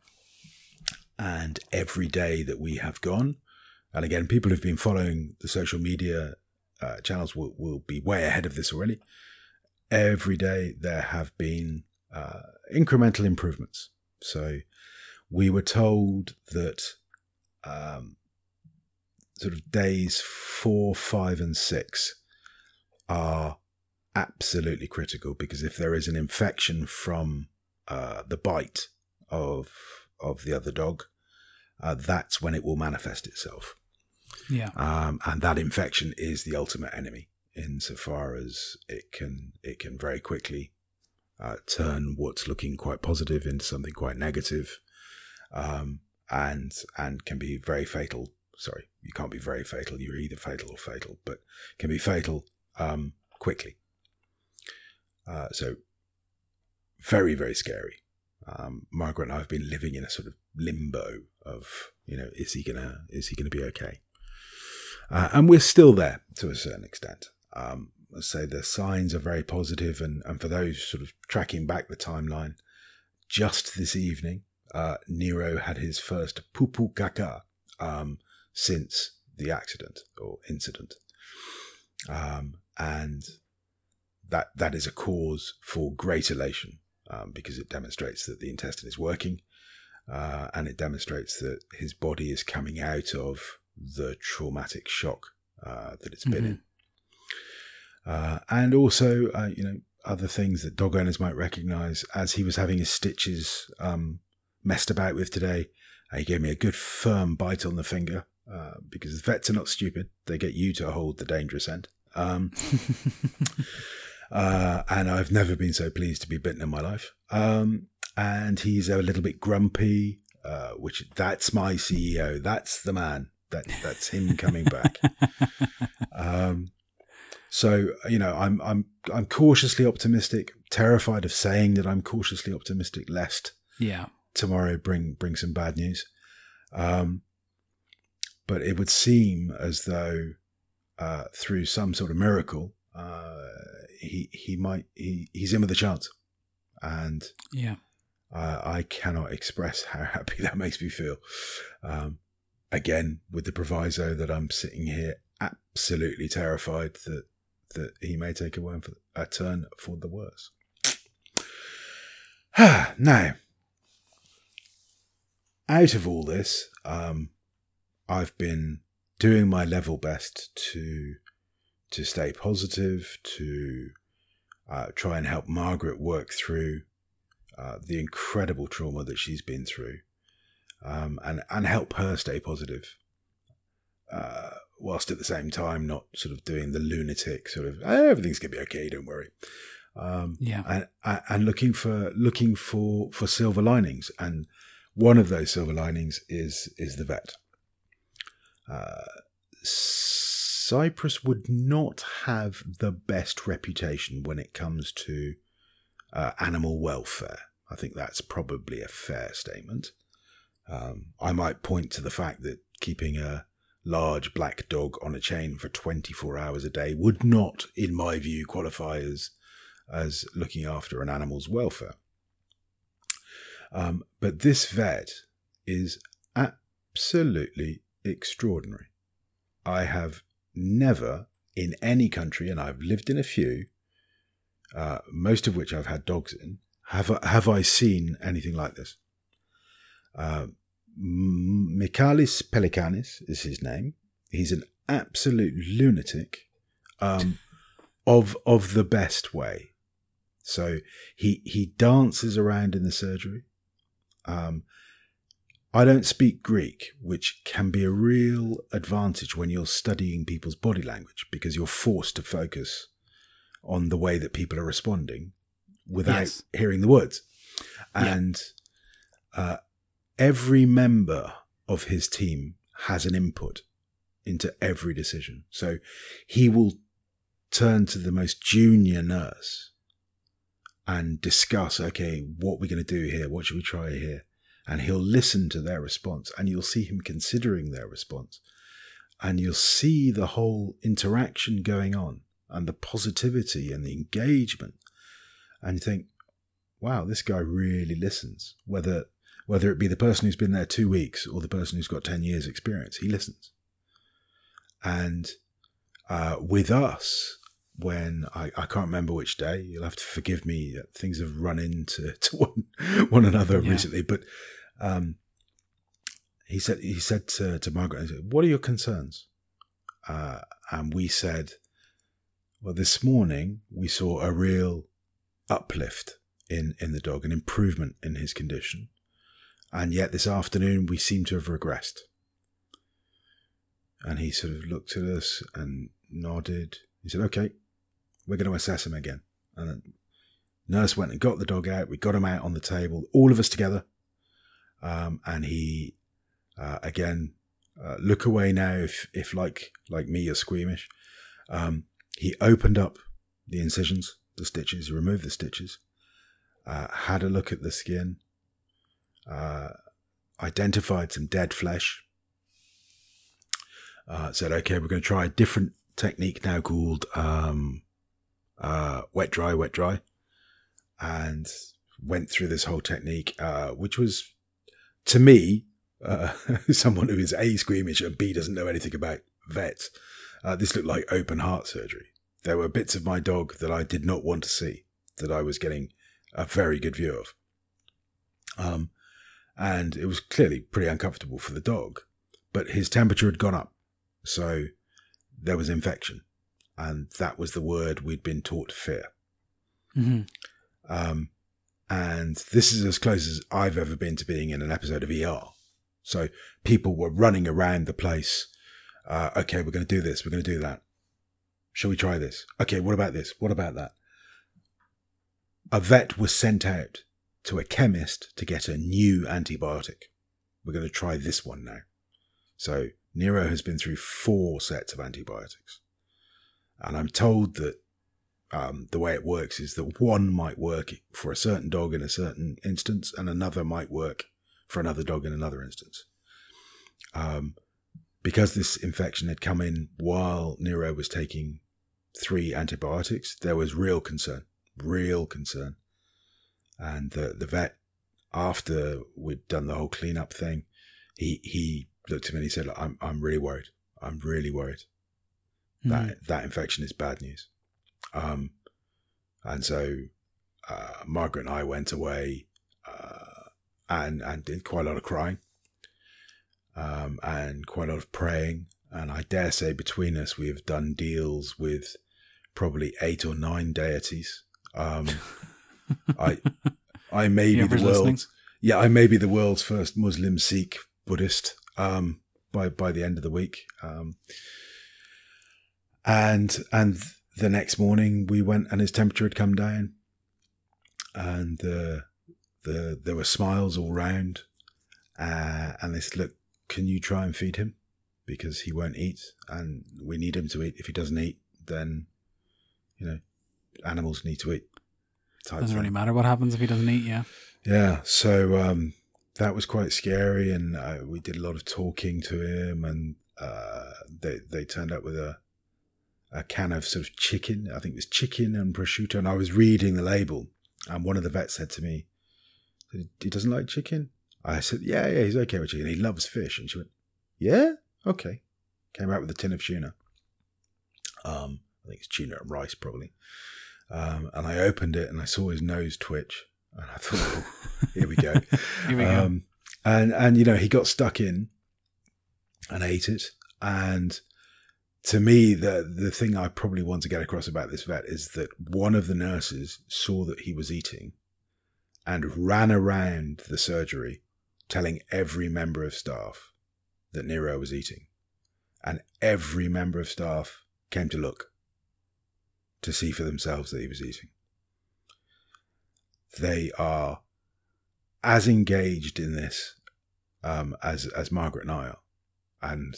And every day that we have gone, and again, people who've been following the social media uh, channels will, will be way ahead of this already. Every day there have been uh, incremental improvements. So we were told that um, sort of days four, five, and six are absolutely critical, because if there is an infection from uh, the bite of of the other dog, uh, that's when it will manifest itself. Yeah. Um, and that infection is the ultimate enemy, insofar as it can it can very quickly uh, turn what's looking quite positive into something quite negative, um, and and can be very fatal. Sorry, you can't be very fatal. You're either fatal or fatal, but can be fatal um, quickly. Uh, so very, very scary. Um, Margaret and I have been living in a sort of limbo of, you know, is he gonna is he gonna be okay? Uh, and we're still there to a certain extent. Um, let's say the signs are very positive, and, and for those sort of tracking back the timeline, just this evening, uh, Nero had his first pupu caca um, since the accident or incident, um, and that that is a cause for great elation, um, because it demonstrates that the intestine is working, uh, and it demonstrates that his body is coming out of the traumatic shock uh, that it's been mm-hmm. in. Uh, and also, uh, you know, other things that dog owners might recognize. As he was having his stitches um, messed about with today, uh, he gave me a good firm bite on the finger, uh, because vets are not stupid. They get you to hold the dangerous end. Um, uh, and I've never been so pleased to be bitten in my life. Um, and he's a little bit grumpy, uh, which that's my C E O. That's the man. That that's him coming back. um, so you know, I'm I'm I'm cautiously optimistic. Terrified of saying that I'm cautiously optimistic, lest yeah tomorrow bring bring some bad news. Um, but it would seem as though uh, through some sort of miracle, uh, he he might he, he's in with a chance, and yeah, uh, I cannot express how happy that makes me feel. Um, Again, with the proviso that I'm sitting here absolutely terrified that that he may take a, for, a turn for the worse. Now, out of all this, um, I've been doing my level best to to stay positive, to uh, try and help Margaret work through uh, the incredible trauma that she's been through. Um, and, and help her stay positive, uh, whilst at the same time not sort of doing the lunatic sort of, oh, everything's going to be okay, don't worry. Um, yeah. And, and looking for looking for, for silver linings. And one of those silver linings is is the vet. uh, Cyprus would not have the best reputation when it comes to uh, animal welfare. I think that's probably a fair statement. Um, I might point to the fact that keeping a large black dog on a chain for twenty-four hours a day would not, in my view, qualify as, as looking after an animal's welfare. Um, but this vet is absolutely extraordinary. I have never in any country, and I've lived in a few, uh, most of which I've had dogs in, have, have I seen anything like this. Uh, Michalis Pelikanis is his name. He's an absolute lunatic um, of of the best way. So he he dances around in the surgery. Um, I don't speak Greek, which can be a real advantage when you're studying people's body language, because you're forced to focus on the way that people are responding without yes. hearing the words. And yeah. uh, every member of his team has an input into every decision. So he will turn to the most junior nurse and discuss, okay, what we're going to do here? What should we try here? And he'll listen to their response, and you'll see him considering their response. And you'll see the whole interaction going on and the positivity and the engagement. And you think, wow, this guy really listens. Whether whether it be the person who's been there two weeks or the person who's got ten years experience, he listens. And uh, with us, when I, I can't remember which day, you'll have to forgive me, things have run into to one, one another yeah. recently, but um, he said he said to, to Margaret, what are your concerns? Uh, and we said, well, this morning we saw a real uplift in, in the dog, an improvement in his condition. And yet this afternoon we seem to have regressed. And he sort of looked at us and nodded. He said, okay, we're going to assess him again. And the nurse went and got the dog out. We got him out on the table, all of us together. Um, and he, uh, again, uh, look away now if, if like, like me, you're squeamish. Um, he opened up the incisions, the stitches, removed the stitches, uh, had a look at the skin, uh, identified some dead flesh, uh, said, okay, we're going to try a different technique now called, um, uh, wet dry, wet dry, and went through this whole technique, uh, which was, to me, uh, someone who is A, squeamish, and B, doesn't know anything about vets, uh, this looked like open heart surgery. There were bits of my dog that I did not want to see, that I was getting a very good view of. Um, and it was clearly pretty uncomfortable for the dog, but his temperature had gone up. So there was infection, and that was the word we'd been taught to fear. Mm-hmm. Um, and this is as close as I've ever been to being in an episode of E R. So people were running around the place. Uh, okay, we're going to do this. We're going to do that. Shall we try this? Okay, what about this? What about that? A vet was sent out to a chemist to get a new antibiotic. We're going to try this one now. So Nero has been through four sets of antibiotics. And I'm told that um, the way it works is that one might work for a certain dog in a certain instance, and another might work for another dog in another instance. Um, because this infection had come in while Nero was taking three antibiotics, there was real concern, real concern. And the, the vet, after we'd done the whole cleanup thing, he, he looked at me and he said, Look, I'm, I'm really worried. I'm really worried. Mm. That, that infection is bad news. Um, and so, uh, Margaret and I went away, uh, and, and did quite a lot of crying, um, and quite a lot of praying. And I dare say between us, we have done deals with probably eight or nine deities. Um, I, I may be the world's, yeah, I may be the world's first Muslim, Sikh, Buddhist, um, by, by the end of the week. Um, and, and the next morning we went and his temperature had come down, and, uh, the, there were smiles all round, uh, and they said, look, can you try and feed him? because he won't eat, and we need him to eat. If he doesn't eat, then, you know, animals need to eat. Doesn't really matter what happens if he doesn't eat, yeah. Yeah, so um, that was quite scary, and uh, we did a lot of talking to him, and uh, they they turned up with a a can of sort of chicken. I think it was chicken and prosciutto, and I was reading the label, and one of the vets said to me, he doesn't like chicken? I said, yeah, yeah, he's okay with chicken. He loves fish. And she went, yeah? Okay. Came out with a tin of tuna. Um, I think it's tuna and rice, probably. Um, and I opened it and I saw his nose twitch. And I thought, oh, here we go. Here we um, go. And, and, you know, he got stuck in and ate it. And to me, the, the thing I probably want to get across about this vet is that one of the nurses saw that he was eating and ran around the surgery telling every member of staff that Nero was eating. And every member of staff came to look to see for themselves that he was eating. They are as engaged in this um, as as Margaret and I are. And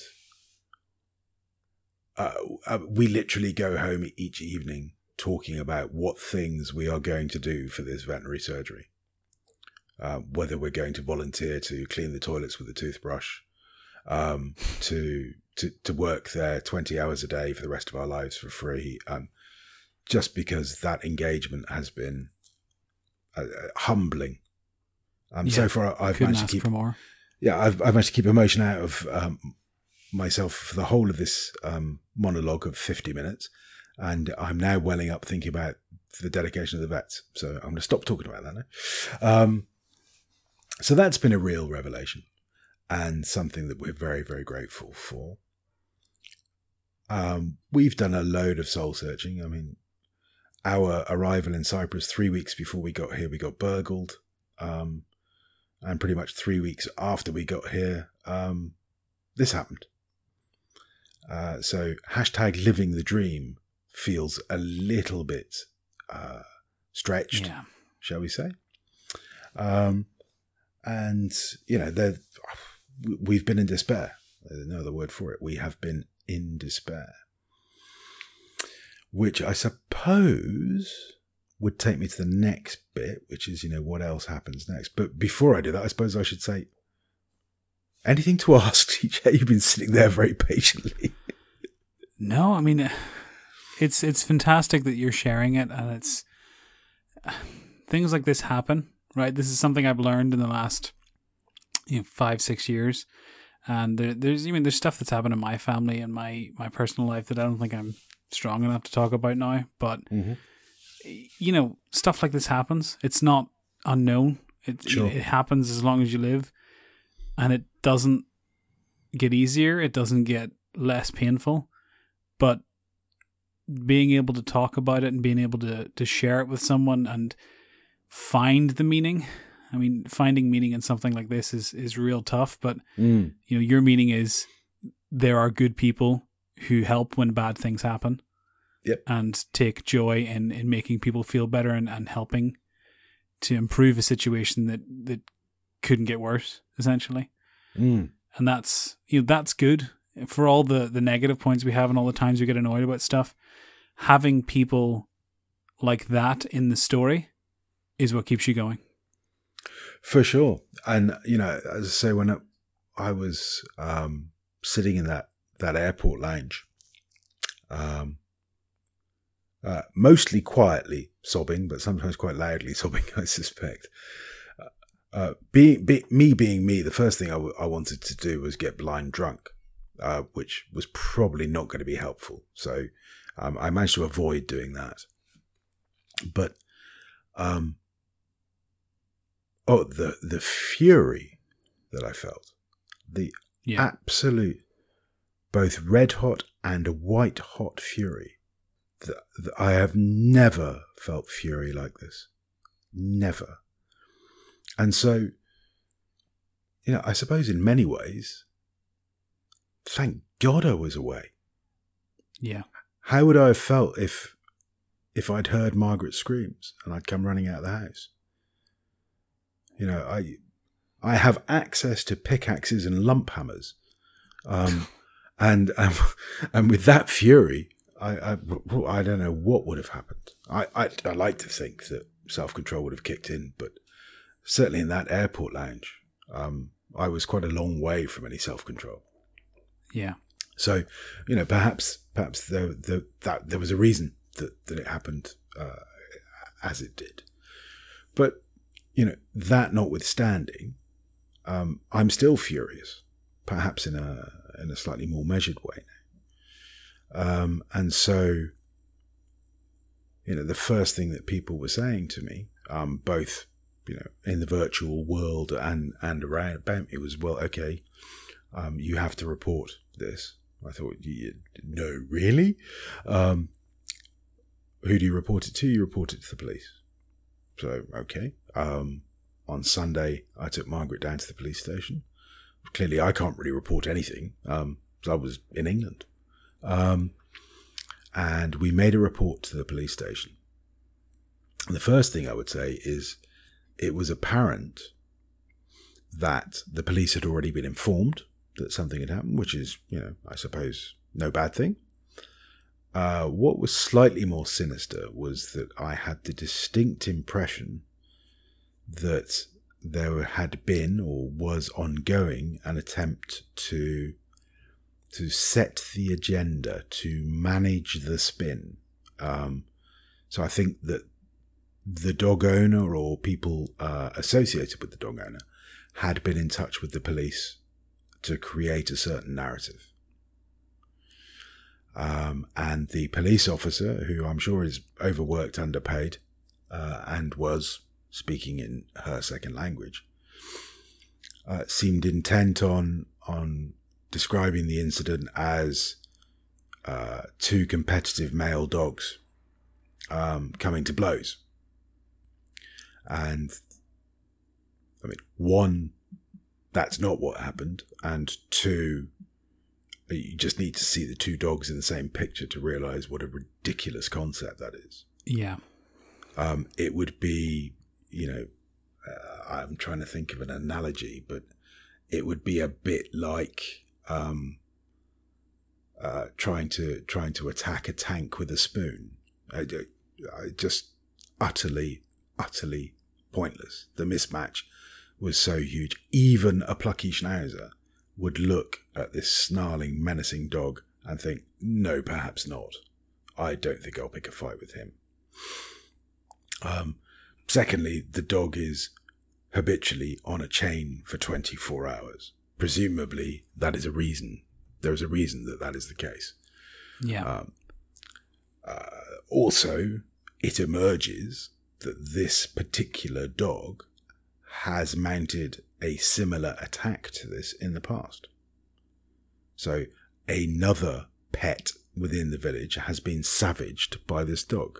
uh, uh, we literally go home each evening talking about what things we are going to do for this veterinary surgery. Uh, whether we're going to volunteer to clean the toilets with a toothbrush, um, to, to to work there twenty hours a day for the rest of our lives for free, um, just because that engagement has been uh, humbling. Um, Yeah, so far, I've couldn't managed to ask keep for more. yeah, I've, I've managed to keep emotion out of um, myself for the whole of this um, monologue of fifty minutes, and I'm now welling up thinking about the dedication of the vets. So I'm going to stop talking about that now. Um, So that's been a real revelation and something that we're very, very grateful for. Um, we've done a load of soul searching. I mean, our arrival in Cyprus, three weeks before we got here, we got burgled. Um, and pretty much three weeks after we got here, um, this happened. Uh, so hashtag living the dream feels a little bit uh, stretched, Yeah. shall we say. Um And, you know, we've been in despair. There's no other word for it. We have been in despair. Which I suppose would take me to the next bit, which is, you know, what else happens next. But before I do that, I suppose I should say, anything to ask, T J? You've been sitting there very patiently. No, I mean, it's it's fantastic that you're sharing it, and it's things like this happen. Right, this is something I've learned in the last, you know, five, six years, and there, there's even there's stuff that's happened in my family and my my personal life that I don't think I'm strong enough to talk about now. But Mm-hmm. you know, stuff like this happens. It's not unknown. It Sure. it happens as long as you live, and it doesn't get easier. It doesn't get less painful, but being able to talk about it and being able to to share it with someone and find the meaning. I mean, finding meaning in something like this is, is real tough, but Mm. you know, your meaning is there are good people who help when bad things happen. Yep. And take joy in, in making people feel better and, and helping to improve a situation that, that couldn't get worse, essentially. Mm. And that's, you know, that's good for all the, the negative points we have and all the times we get annoyed about stuff. Having people like that in the story is what keeps you going. For sure. And, you know, as I say, when I, I was um, sitting in that, that airport lounge, um, uh, mostly quietly sobbing, but sometimes quite loudly sobbing, I suspect. Uh, uh, being, be, me being me, the first thing I, w- I wanted to do was get blind drunk, uh, which was probably not going to be helpful. So um, I managed to avoid doing that. But um, Oh, the the fury that I felt, the Yeah. absolute, both red hot and white hot fury. That, that I have never felt fury like this, never. And so, you know, I suppose in many ways, thank God I was away. Yeah. How would I have felt if if I'd heard Margaret's screams and I'd come running out of the house? You know, I I have access to pickaxes and lump hammers, um, And um, and with that fury, I, I I don't know what would have happened. I I, I like to think that self-control would have kicked in, but certainly in that airport lounge, um, I was quite a long way from any self-control. Yeah. So, you know, perhaps perhaps there the, that there was a reason that that it happened uh, as it did. But you know, that notwithstanding, um, I'm still furious, perhaps in a in a slightly more measured way now. Um, and so, you know, the first thing that people were saying to me, um, both, you know, in the virtual world and, and around about me was, well, okay, um, you have to report this. I thought, no, really? Um, who do you report it to? You report it to the police. So, okay. Um, on Sunday, I took Margaret down to the police station. Clearly, I can't really report anything. Um, so I was in England. Um, and we made a report to the police station. And the first thing I would say is it was apparent that the police had already been informed that something had happened, which is, you know, I suppose no bad thing. Uh, what was slightly more sinister was that I had the distinct impression that there had been or was ongoing an attempt to to set the agenda, to manage the spin. Um, so I think that the dog owner or people uh, associated with the dog owner had been in touch with the police to create a certain narrative. Um, and the police officer, who I'm sure is overworked, underpaid, uh, and was speaking in her second language, uh, seemed intent on on describing the incident as uh, two competitive male dogs um, coming to blows. And I mean, one, that's not what happened, and two, you just need to see the two dogs in the same picture to realize what a ridiculous concept that is. Yeah. Um, it would be, you know, uh, I'm trying to think of an analogy, but it would be a bit like um, uh, trying to trying to attack a tank with a spoon. I, I just utterly, utterly pointless. The mismatch was so huge. Even a plucky schnauzer would look at this snarling, menacing dog and think, no, perhaps not. I don't think I'll pick a fight with him. Um, secondly, the dog is habitually on a chain for twenty-four hours. Presumably, that is a reason. There is a reason that that is the case. Yeah. Um, uh, also, it emerges that this particular dog has mounted a similar attack to this in the past. So another pet within the village has been savaged by this dog.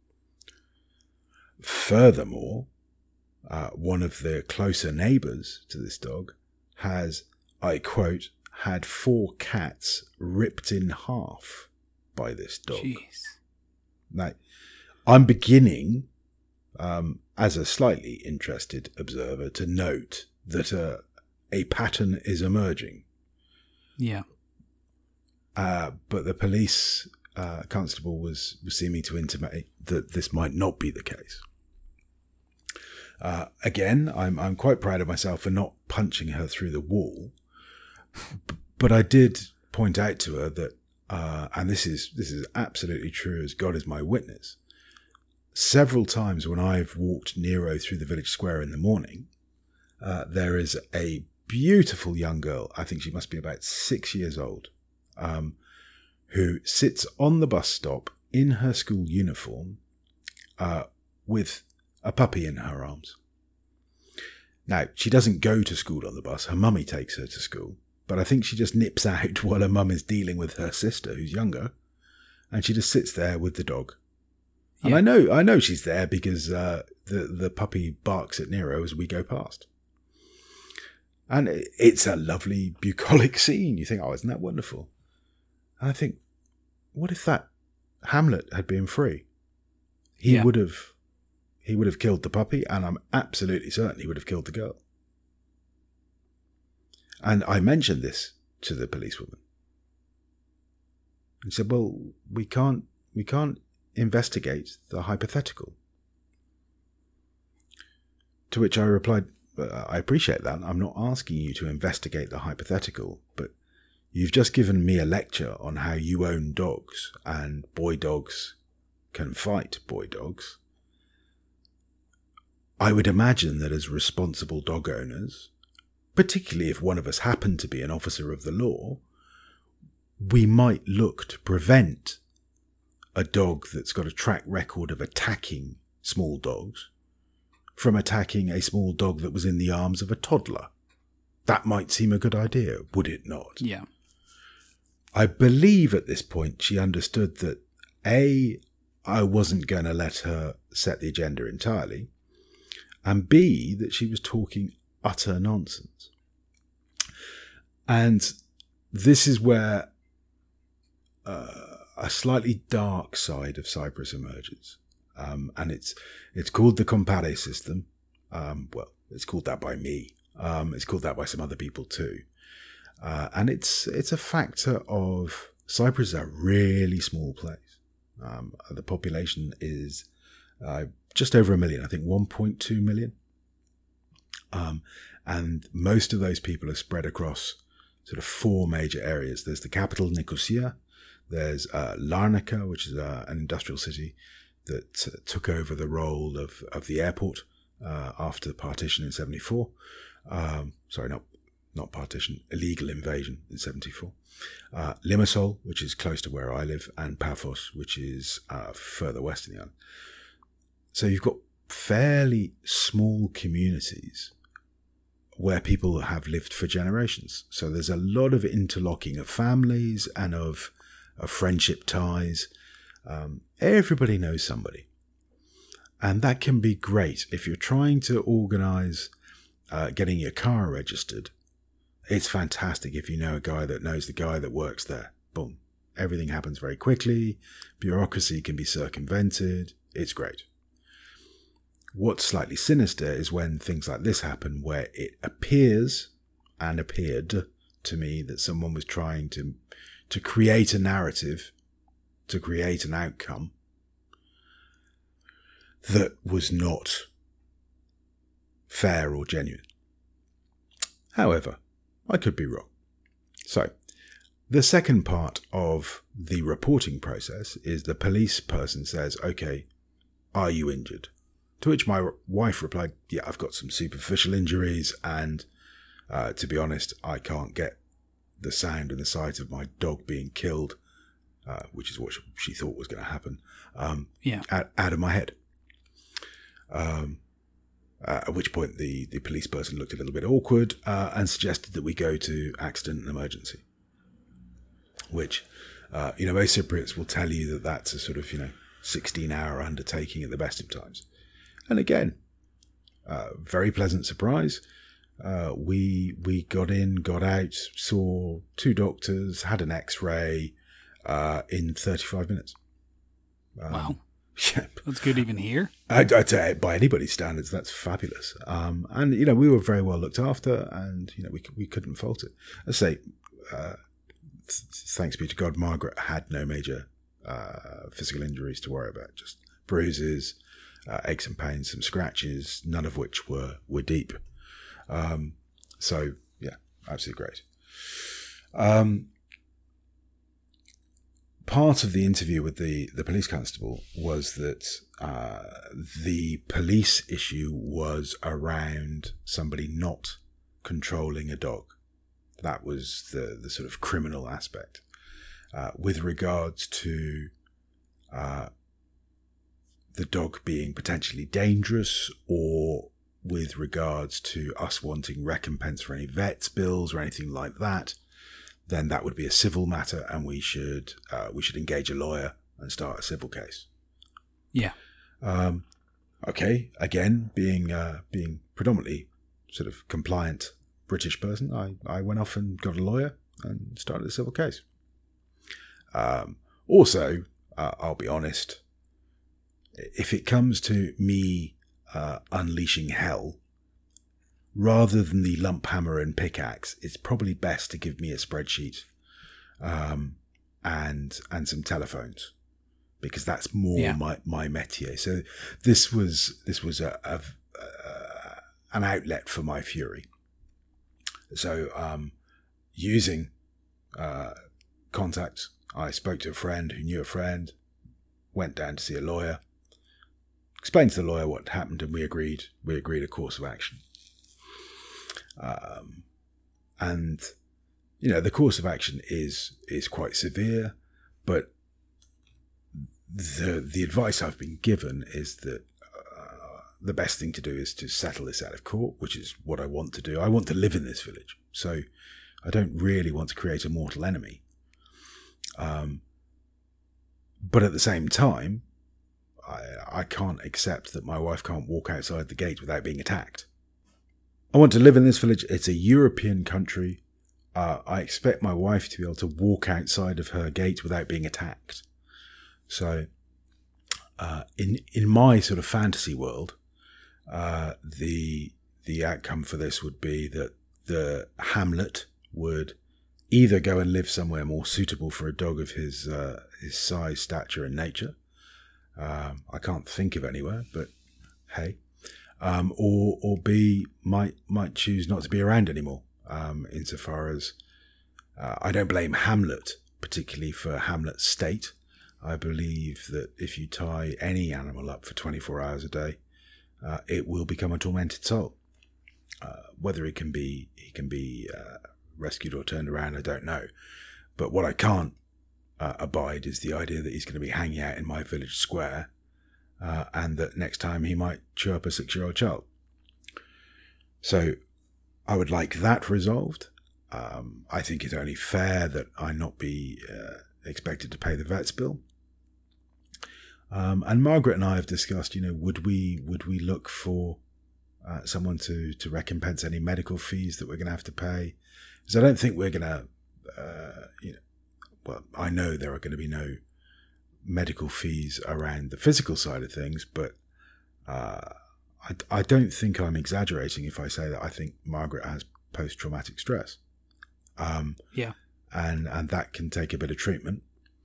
Furthermore, uh, one of the closer neighbours to this dog has, I quote, had four cats ripped in half by this dog. Jeez. Now, I'm beginning, um, as a slightly interested observer, to note that uh, a pattern is emerging. Yeah. Uh, but the police uh, constable was, was seeming to intimate that this might not be the case. Uh, again, I'm I'm quite proud of myself for not punching her through the wall, B- but I did point out to her that, uh, and this is this is absolutely true as God is my witness. Several times when I've walked Nero through the village square in the morning, uh, there is a beautiful young girl. I think she must be about six years old, um, who sits on the bus stop in her school uniform, uh, with a puppy in her arms. Now, she doesn't go to school on the bus. Her mummy takes her to school. But I think she just nips out while her mum is dealing with her sister, who's younger. And she just sits there with the dog. And Yeah. I know I know she's there because uh, the, the puppy barks at Nero as we go past. And it, it's a lovely, bucolic scene. You think, oh, isn't that wonderful? And I think, what if that Hamlet had been free? He Yeah. would have... He would have killed the puppy, and I'm absolutely certain he would have killed the girl. And I mentioned this to the policewoman. He said, well, we can't, we can't investigate the hypothetical. To which I replied, I appreciate that. I'm not asking you to investigate the hypothetical, but you've just given me a lecture on how you own dogs and boy dogs can fight boy dogs. I would imagine that as responsible dog owners, particularly if one of us happened to be an officer of the law, we might look to prevent a dog that's got a track record of attacking small dogs from attacking a small dog that was in the arms of a toddler. That might seem a good idea, would it not? Yeah. I believe at this point she understood that A, I wasn't going to let her set the agenda entirely, and B, that she was talking utter nonsense. And this is where uh, a slightly dark side of Cyprus emerges. Um, and it's it's called the Compare system. Um, well, it's called that by me. Um, it's called that by some other people too. Uh, and it's it's a factor of Cyprus is a really small place. Um, the population is uh, just over a million. I think one point two million. Um, and most of those people are spread across sort of four major areas. There's the capital, Nicosia. There's uh, Larnaca, which is uh, an industrial city that uh, took over the role of, of the airport uh, after the partition in seventy-four. Um, sorry, not not partition, illegal invasion in seventy-four. Uh, Limassol, which is close to where I live, and Paphos, which is uh, further west in the island. So you've got fairly small communities where people have lived for generations. So there's a lot of interlocking of families and of, of friendship ties. Um, everybody knows somebody. And that can be great. If you're trying to organise uh, getting your car registered, it's fantastic if you know a guy that knows the guy that works there. Boom. Everything happens very quickly. Bureaucracy can be circumvented. It's great. What's slightly sinister is when things like this happen, where it appears and appeared to me that someone was trying to to create a narrative, to create an outcome that was not fair or genuine. However, I could be wrong. So, the second part of the reporting process is the police person says, okay, are you injured? To which my wife replied, yeah, I've got some superficial injuries, and uh, to be honest, I can't get the sound and the sight of my dog being killed, uh, which is what she thought was going to happen, um, yeah. out, out of my head. Um, uh, at which point the, the police person looked a little bit awkward uh, and suggested that we go to accident and emergency, which, uh, you know, most Cypriots will tell you that that's a sort of, you know, sixteen-hour undertaking at the best of times. And again, uh, very pleasant surprise. Uh, we we got in, got out, saw two doctors, had an X-ray uh, in thirty-five minutes. Um, Wow. Yeah. That's good even here. I'd, I'd say by anybody's standards, that's fabulous. Um, and, you know, we were very well looked after, and, you know, we we couldn't fault it. I say, uh, th- thanks be to God, Margaret had no major uh, physical injuries to worry about, just bruises, uh, aches and pains, some scratches, none of which were, were deep. Um, so, yeah, absolutely great. Um, part of the interview with the, the police constable was that uh, the police issue was around somebody not controlling a dog. That was the, the sort of criminal aspect. Uh, with regards to uh, the dog being potentially dangerous, or with regards to us wanting recompense for any vet's bills or anything like that, then that would be a civil matter, and we should uh, we should engage a lawyer and start a civil case. Yeah. Um, okay. Again, being uh, being predominantly sort of compliant British person, I, I went off and got a lawyer and started a civil case. Um, also, uh, I'll be honest, if it comes to me uh, unleashing hell, rather than the lump hammer and pickaxe, it's probably best to give me a spreadsheet um, and and some telephones, because that's more Yeah. my my métier. So this was this was a, a, a an outlet for my fury. So um, using uh, contacts, I spoke to a friend who knew a friend, went down to see a lawyer, explained to the lawyer what happened, and we agreed we agreed a course of action. Um, and you know, the course of action is is quite severe, but the the advice I've been given is that uh, the best thing to do is to settle this out of court, which is what I want to do. I want to live in this village, so I don't really want to create a mortal enemy. Um, but at the same time, I, I can't accept that my wife can't walk outside the gate without being attacked. I want to live in this village. It's a European country. Uh, I expect my wife to be able to walk outside of her gate without being attacked. So, uh, in in my sort of fantasy world, uh, the the outcome for this would be that the hamlet would either go and live somewhere more suitable for a dog of his uh, his size, stature, and nature. Um, I can't think of anywhere, but hey, um, or or B might might choose not to be around anymore. Um, insofar as uh, I don't blame Hamlet particularly for Hamlet's state. I believe that if you tie any animal up for twenty-four hours a day, uh, it will become a tormented soul. Uh, whether it can be he can be uh, rescued or turned around, I don't know. But what I can't uh, abide is the idea that he's going to be hanging out in my village square, uh, and that next time he might chew up a six-year-old child. So I would like that resolved. Um, I think it's only fair that I not be uh, expected to pay the vet's bill. Um, and Margaret and I have discussed, you know, would we would we look for uh, someone to, to recompense any medical fees that we're going to have to pay? Because I don't think we're going to, uh, you know, well, I know there are going to be no medical fees around the physical side of things, but uh, I, I don't think I'm exaggerating if I say that I think Margaret has post-traumatic stress. Um, Yeah. And, and that can take a bit of treatment.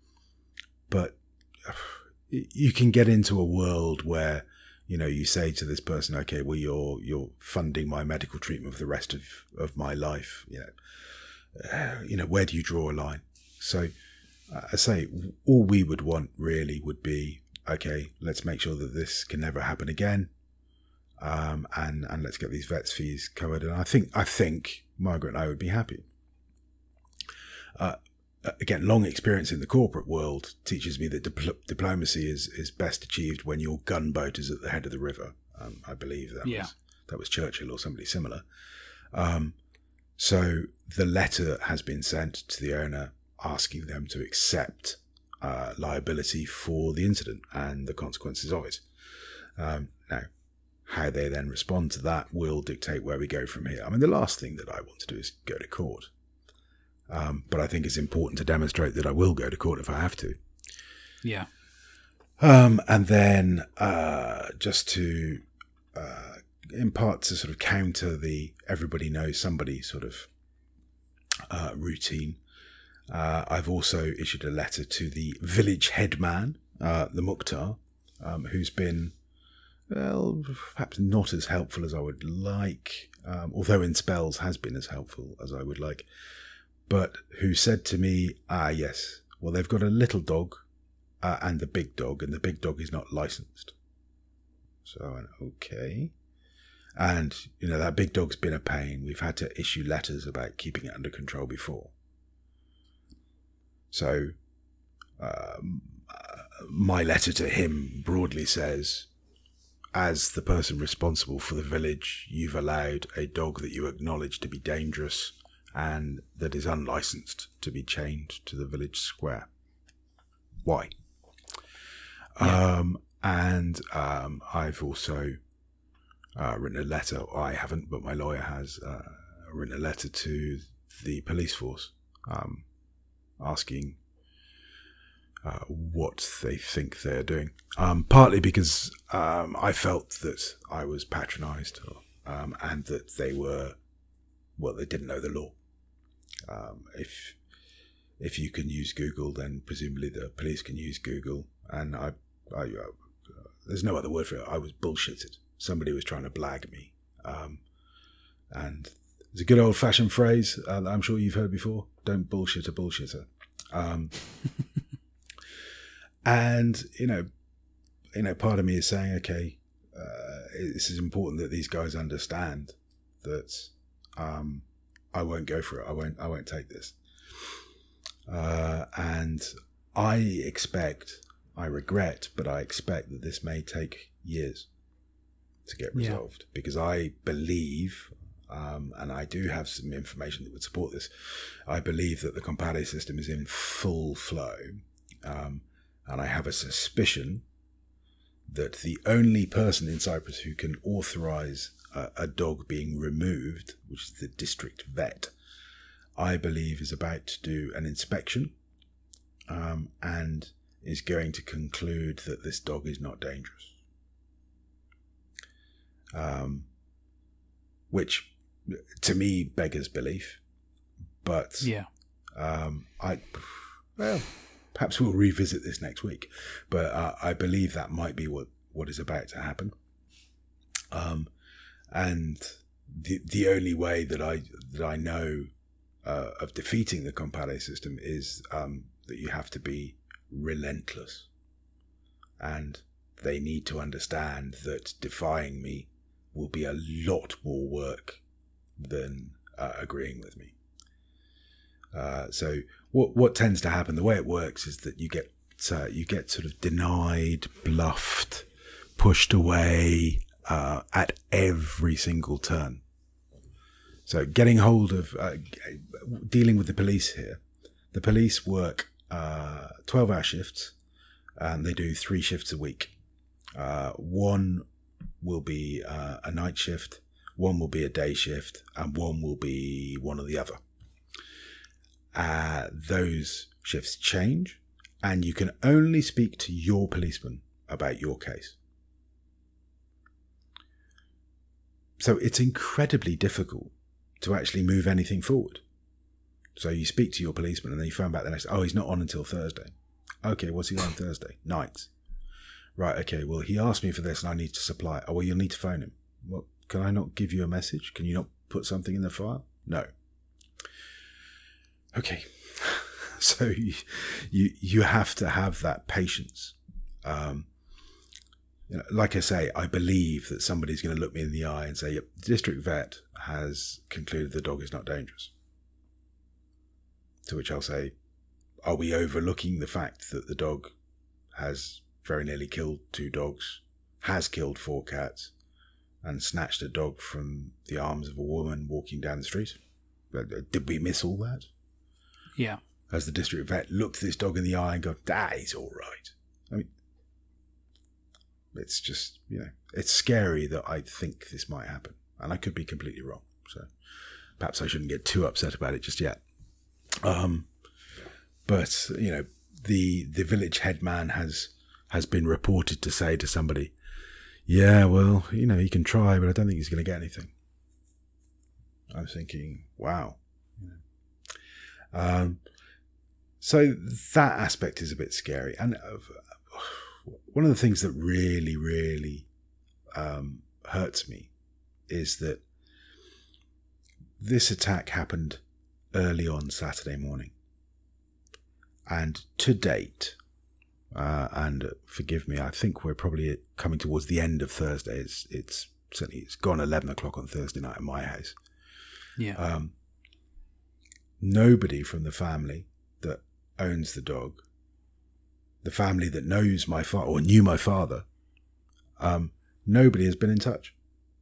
But you can get into a world where, you know, you say to this person, okay, well, you're you're funding my medical treatment for the rest of, of my life. You know, uh, you know, where do you draw a line? So uh, I say all we would want really would be, okay, let's make sure that this can never happen again. Um, and, and let's get these vets fees covered. And I think, I think Margaret and I would be happy. Uh, again, long experience in the corporate world teaches me that dipl- diplomacy is, is best achieved when your gunboat is at the head of the river. Um, I believe that Yeah. was, that was Churchill or somebody similar. Um, so the letter has been sent to the owner asking them to accept uh, liability for the incident and the consequences of it. Um, now, how they then respond to that will dictate where we go from here. I mean, the last thing that I want to do is go to court. Um, but I think it's important to demonstrate that I will go to court if I have to. Yeah. Um, and then uh, just to, uh, in part, to sort of counter the everybody knows somebody sort of uh, routine, uh, I've also issued a letter to the village headman, uh, the Mukhtar, um, who's been, well, perhaps not as helpful as I would like, um, although in spells has been as helpful as I would like, but who said to me, ah, yes, well, they've got a little dog uh, and the big dog, and the big dog is not licensed. So I went, okay. And, you know, that big dog's been a pain. We've had to issue letters about keeping it under control before. So um, uh, my letter to him broadly says, as the person responsible for the village, you've allowed a dog that you acknowledge to be dangerous and that is unlicensed to be chained to the village square. Why? Yeah. Um, and um, I've also uh, written a letter, or I haven't, but my lawyer has uh, written a letter to the police force um, asking uh, what they think they're doing. Um, partly because um, I felt that I was patronised um, and that they were, well, they didn't know the law. Um, if if you can use Google, then presumably the police can use Google. And I, I uh, there's no other word for it. I was bullshitted. Somebody was trying to blag me. Um, and it's a good old fashioned phrase uh, that I'm sure you've heard before. Don't bullshit a bullshitter. Um, and, you know, you know, part of me is saying, okay, uh, this is important that these guys understand that um, I won't go for it. I won't, I won't take this. Uh, and I expect, I regret, but I expect that this may take years to get resolved, yeah. because I believe, um, and I do have some information that would support this, I believe that the Compare system is in full flow, um, and I have a suspicion that the only person in Cyprus who can authorise a, a dog being removed, which is the district vet, I believe is about to do an inspection um, and is going to conclude that this dog is not dangerous. Um, which to me beggars belief, but yeah, um, I well perhaps we'll revisit this next week, but uh, I believe that might be what, what is about to happen. Um, and the the only way that I that I know uh, of defeating the Compare system is um, that you have to be relentless, and they need to understand that defying me will be a lot more work than uh, agreeing with me. Uh, so what what tends to happen, the way it works is that you get uh, you get sort of denied, bluffed, pushed away uh, at every single turn. So getting hold of, uh, dealing with the police here, the police work uh, twelve-hour shifts, and they do three shifts a week. Uh, one will be uh, a night shift, one will be a day shift, and one will be one or the other. Uh, those shifts change, and you can only speak to your policeman about your case. So it's incredibly difficult to actually move anything forward. So you speak to your policeman and then you phone back the next, oh, he's not on until Thursday. Okay, what's he on Thursday? Nights. Right, okay, well, he asked me for this and I need to supply it. Oh, well, you'll need to phone him. Well, can I not give you a message? Can you not put something in the file? No. Okay. So you, you, you have to have that patience. Um, you know, like I say, I believe that somebody's going to look me in the eye and say, yep, the district vet has concluded the dog is not dangerous. To which I'll say, are we overlooking the fact that the dog has very nearly killed two dogs, has killed four cats, and snatched a dog from the arms of a woman walking down the street? Did we miss all that? Yeah. As the district vet looked this dog in the eye and go, ah, he's all right. I mean, it's just, you know, it's scary that I think this might happen. And I could be completely wrong. So perhaps I shouldn't get too upset about it just yet. Um, but, you know, the the village headman has has been reported to say to somebody, yeah, well, you know, he can try, but I don't think he's going to get anything. I'm thinking, wow. Um, so that aspect is a bit scary. And uh, one of the things that really, really um, hurts me is that this attack happened early on Saturday morning. And to date, uh, and forgive me, I think we're probably coming towards the end of Thursday. It's, it's certainly, it's gone eleven o'clock on Thursday night at my house. Yeah. Um, nobody from the family that owns the dog, the family that knows my father or knew my father, um, nobody has been in touch.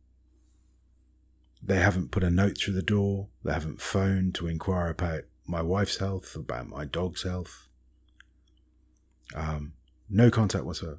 They haven't put a note through the door. They haven't phoned to inquire about my wife's health, about my dog's health. Um, no contact whatsoever.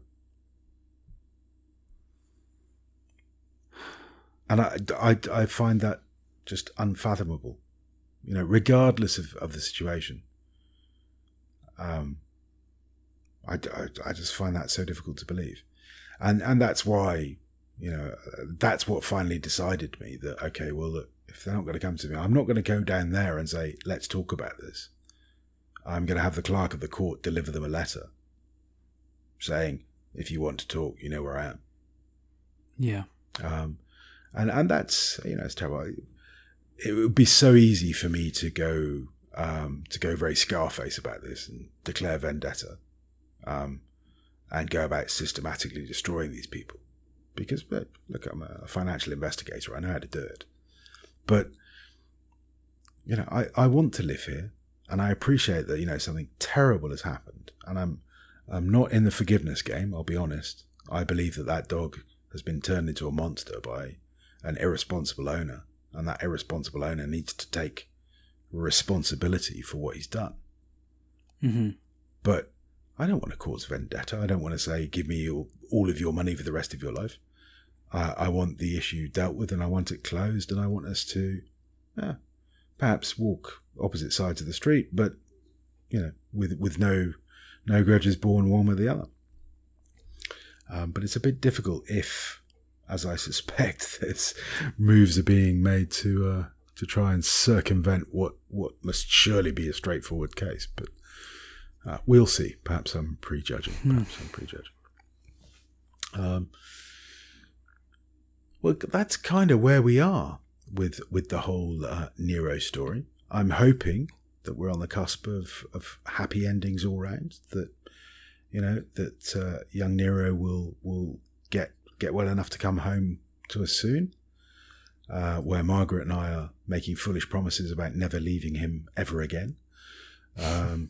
And I, I, I find that just unfathomable, you know, regardless of, of the situation. Um, I, I, I just find that so difficult to believe. And, and that's why, you know, that's what finally decided me that, okay, well, look, if they're not going to come to me, I'm not going to go down there and say, let's talk about this. I'm going to have the clerk of the court deliver them a letter saying, if you want to talk, you know where I am. Yeah. Um, and, and that's, you know, it's terrible. It would be so easy for me to go, um, to go very Scarface about this and declare vendetta, um, and go about systematically destroying these people. Because, look, I'm a financial investigator. I know how to do it. But, you know, I, I want to live here, and I appreciate that, you know, something terrible has happened. And I'm I'm not in the forgiveness game, I'll be honest. I believe that that dog has been turned into a monster by an irresponsible owner, and that irresponsible owner needs to take responsibility for what he's done. Mm-hmm. But I don't want to cause vendetta. I don't want to say, give me your, all of your money for the rest of your life. I, I want the issue dealt with, and I want it closed, and I want us to yeah, perhaps walk opposite sides of the street, but, you know, with with no no grudges born one with the other. Um, but it's a bit difficult if, as I suspect, there's moves are being made to uh, to try and circumvent what, what must surely be a straightforward case. But uh, we'll see. Perhaps I'm prejudging. Perhaps I'm prejudging. Um, well, that's kind of where we are with with the whole uh, Nero story. I'm hoping that we're on the cusp of, of happy endings all round. That, you know, that uh, young Nero will will get get well enough to come home to us soon. Uh, where Margaret and I are making foolish promises about never leaving him ever again. Um,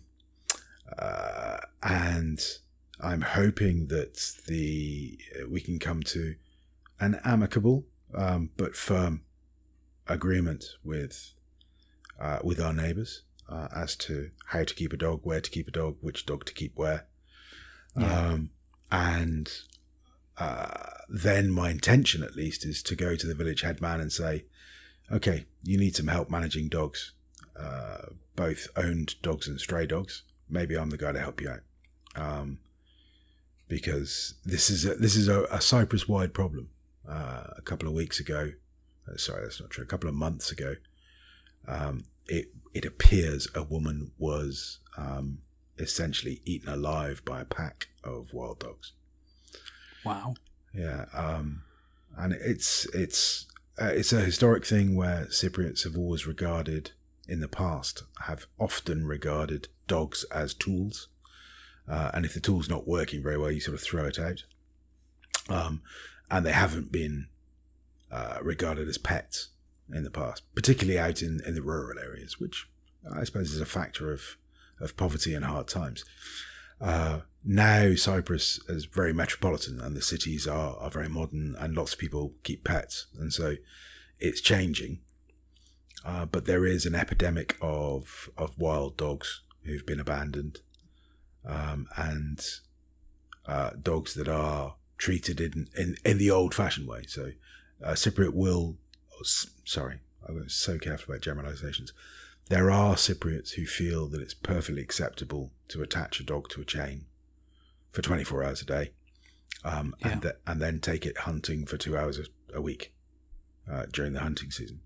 uh, and I'm hoping that the we can come to an amicable um, but firm agreement with uh, with our neighbours uh, as to how to keep a dog, where to keep a dog, which dog to keep where. Yeah. Um, and uh, then my intention, at least, is to go to the village headman and say, okay, you need some help managing dogs, uh, both owned dogs and stray dogs. Maybe I'm the guy to help you out. Um, because this is a, this is a, a Cyprus-wide problem. Uh, a couple of weeks ago, uh, sorry, that's not true, a couple of months ago, um, it it appears a woman was um, essentially eaten alive by a pack of wild dogs. Wow. Yeah, um, and it's it's uh, it's a historic thing where Cypriots have always regarded, in the past, have often regarded dogs as tools, uh, and if the tool's not working very well, you sort of throw it out. Um, and they haven't been uh, regarded as pets in the past, particularly out in, in the rural areas, which I suppose is a factor of of poverty and hard times. Uh, now Cyprus is very metropolitan, and the cities are, are very modern, and lots of people keep pets, and so it's changing. Uh, but there is an epidemic of of wild dogs who've been abandoned, um, and uh, dogs that are treated in, in, in the old-fashioned way. So uh, Cypriot will... Oh, sorry, I was so careful about generalizations. There are Cypriots who feel that it's perfectly acceptable to attach a dog to a chain for twenty-four hours a day, um, yeah. and, th- and then take it hunting for two hours a, a week uh, during the hunting season.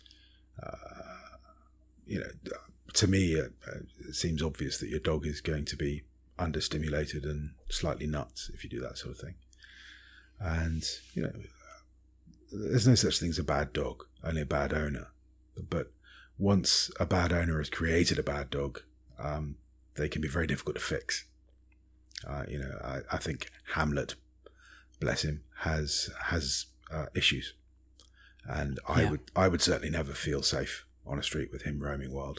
Uh, you know, to me, uh, it seems obvious that your dog is going to be understimulated and slightly nuts if you do that sort of thing. And, you know, there's no such thing as a bad dog, only a bad owner. But once a bad owner has created a bad dog, um, they can be very difficult to fix. Uh, you know, I, I think Hamlet, bless him, has has uh, issues, and I yeah. would I would certainly never feel safe on a street with him roaming wild.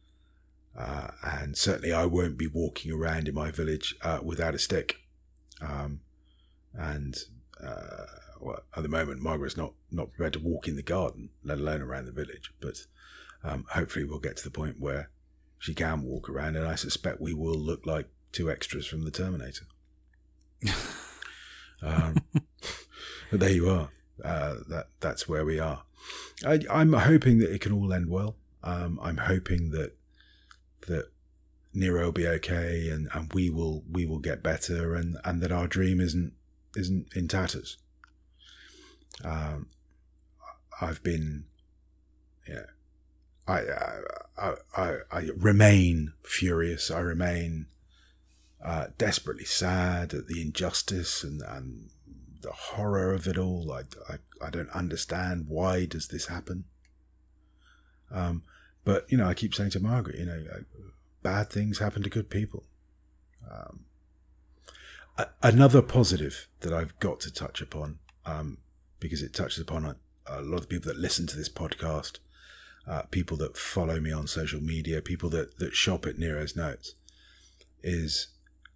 Uh, and certainly I won't be walking around in my village uh, without a stick. Um, and uh, well, at the moment, Margaret's not, not prepared to walk in the garden, let alone around the village. But um, hopefully we'll get to the point where she can walk around, and I suspect we will look like two extras from the Terminator. um, but there you are. Uh, that that's where we are. I, I'm hoping that it can all end well. Um, I'm hoping that that Nero will be okay, and, and we will we will get better, and, and that our dream isn't isn't in tatters. Um, I've been, yeah, I, I, I, I remain furious. I remain uh, desperately sad at the injustice and, and the horror of it all. I, I, I don't understand, why does this happen? Um, but, you know, I keep saying to Margaret, you know, bad things happen to good people. Um, a, another positive that I've got to touch upon, um, because it touches upon a, a lot of people that listen to this podcast, uh, people that follow me on social media, people that, that shop at Nero's Notes, is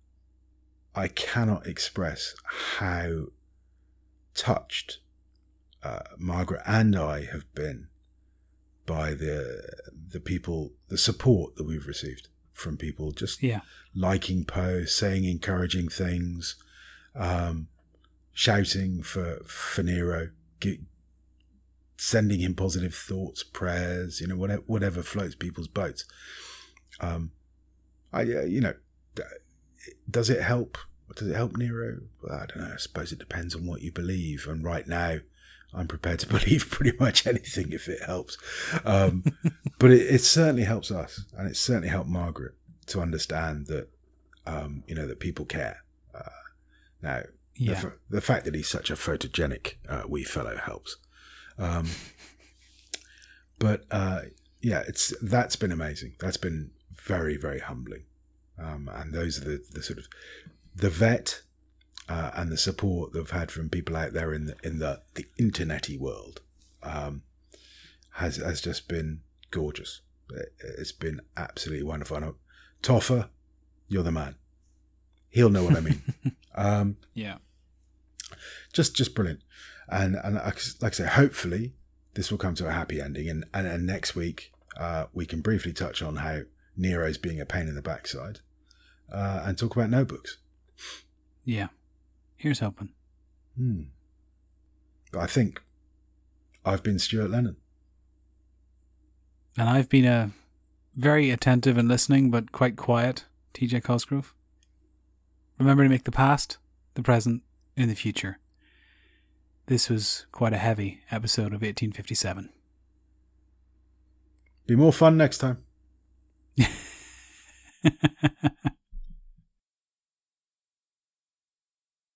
I cannot express how touched uh, Margaret and I have been by the the people, the support that we've received from people, just yeah. liking posts, saying encouraging things, um, shouting for for Nero, get, sending him positive thoughts, prayers, you know, whatever whatever floats people's boats. Um, I uh, you know, does it help? Does it help Nero? Well, I don't know. I suppose it depends on what you believe. And right now, I'm prepared to believe pretty much anything if it helps. Um, but it, it certainly helps us, and it certainly helped Margaret to understand that, um, you know, that people care. Uh, now, yeah. the, f- the fact that he's such a photogenic uh, wee fellow helps. Um, but uh, yeah, it's that's been amazing. That's been very, very humbling. Um, and those are the, the sort of the vet. Uh, and the support they've had from people out there in the in the, the internet-y world um, has has just been gorgeous. It, it's been absolutely wonderful. And, uh, Toffer, you're the man. He'll know what I mean. um, yeah, just just brilliant. And and like I say, hopefully this will come to a happy ending. And and, and next week uh, we can briefly touch on how Nero's being a pain in the backside uh, and talk about notebooks. Yeah. Here's hoping. Hmm. But I think I've been Stuart Lennon. And I've been a very attentive and listening, but quite quiet T J Cosgrove. Remember to make the past, the present, and the future. This was quite a heavy episode of eighteen fifty-seven. Be more fun next time.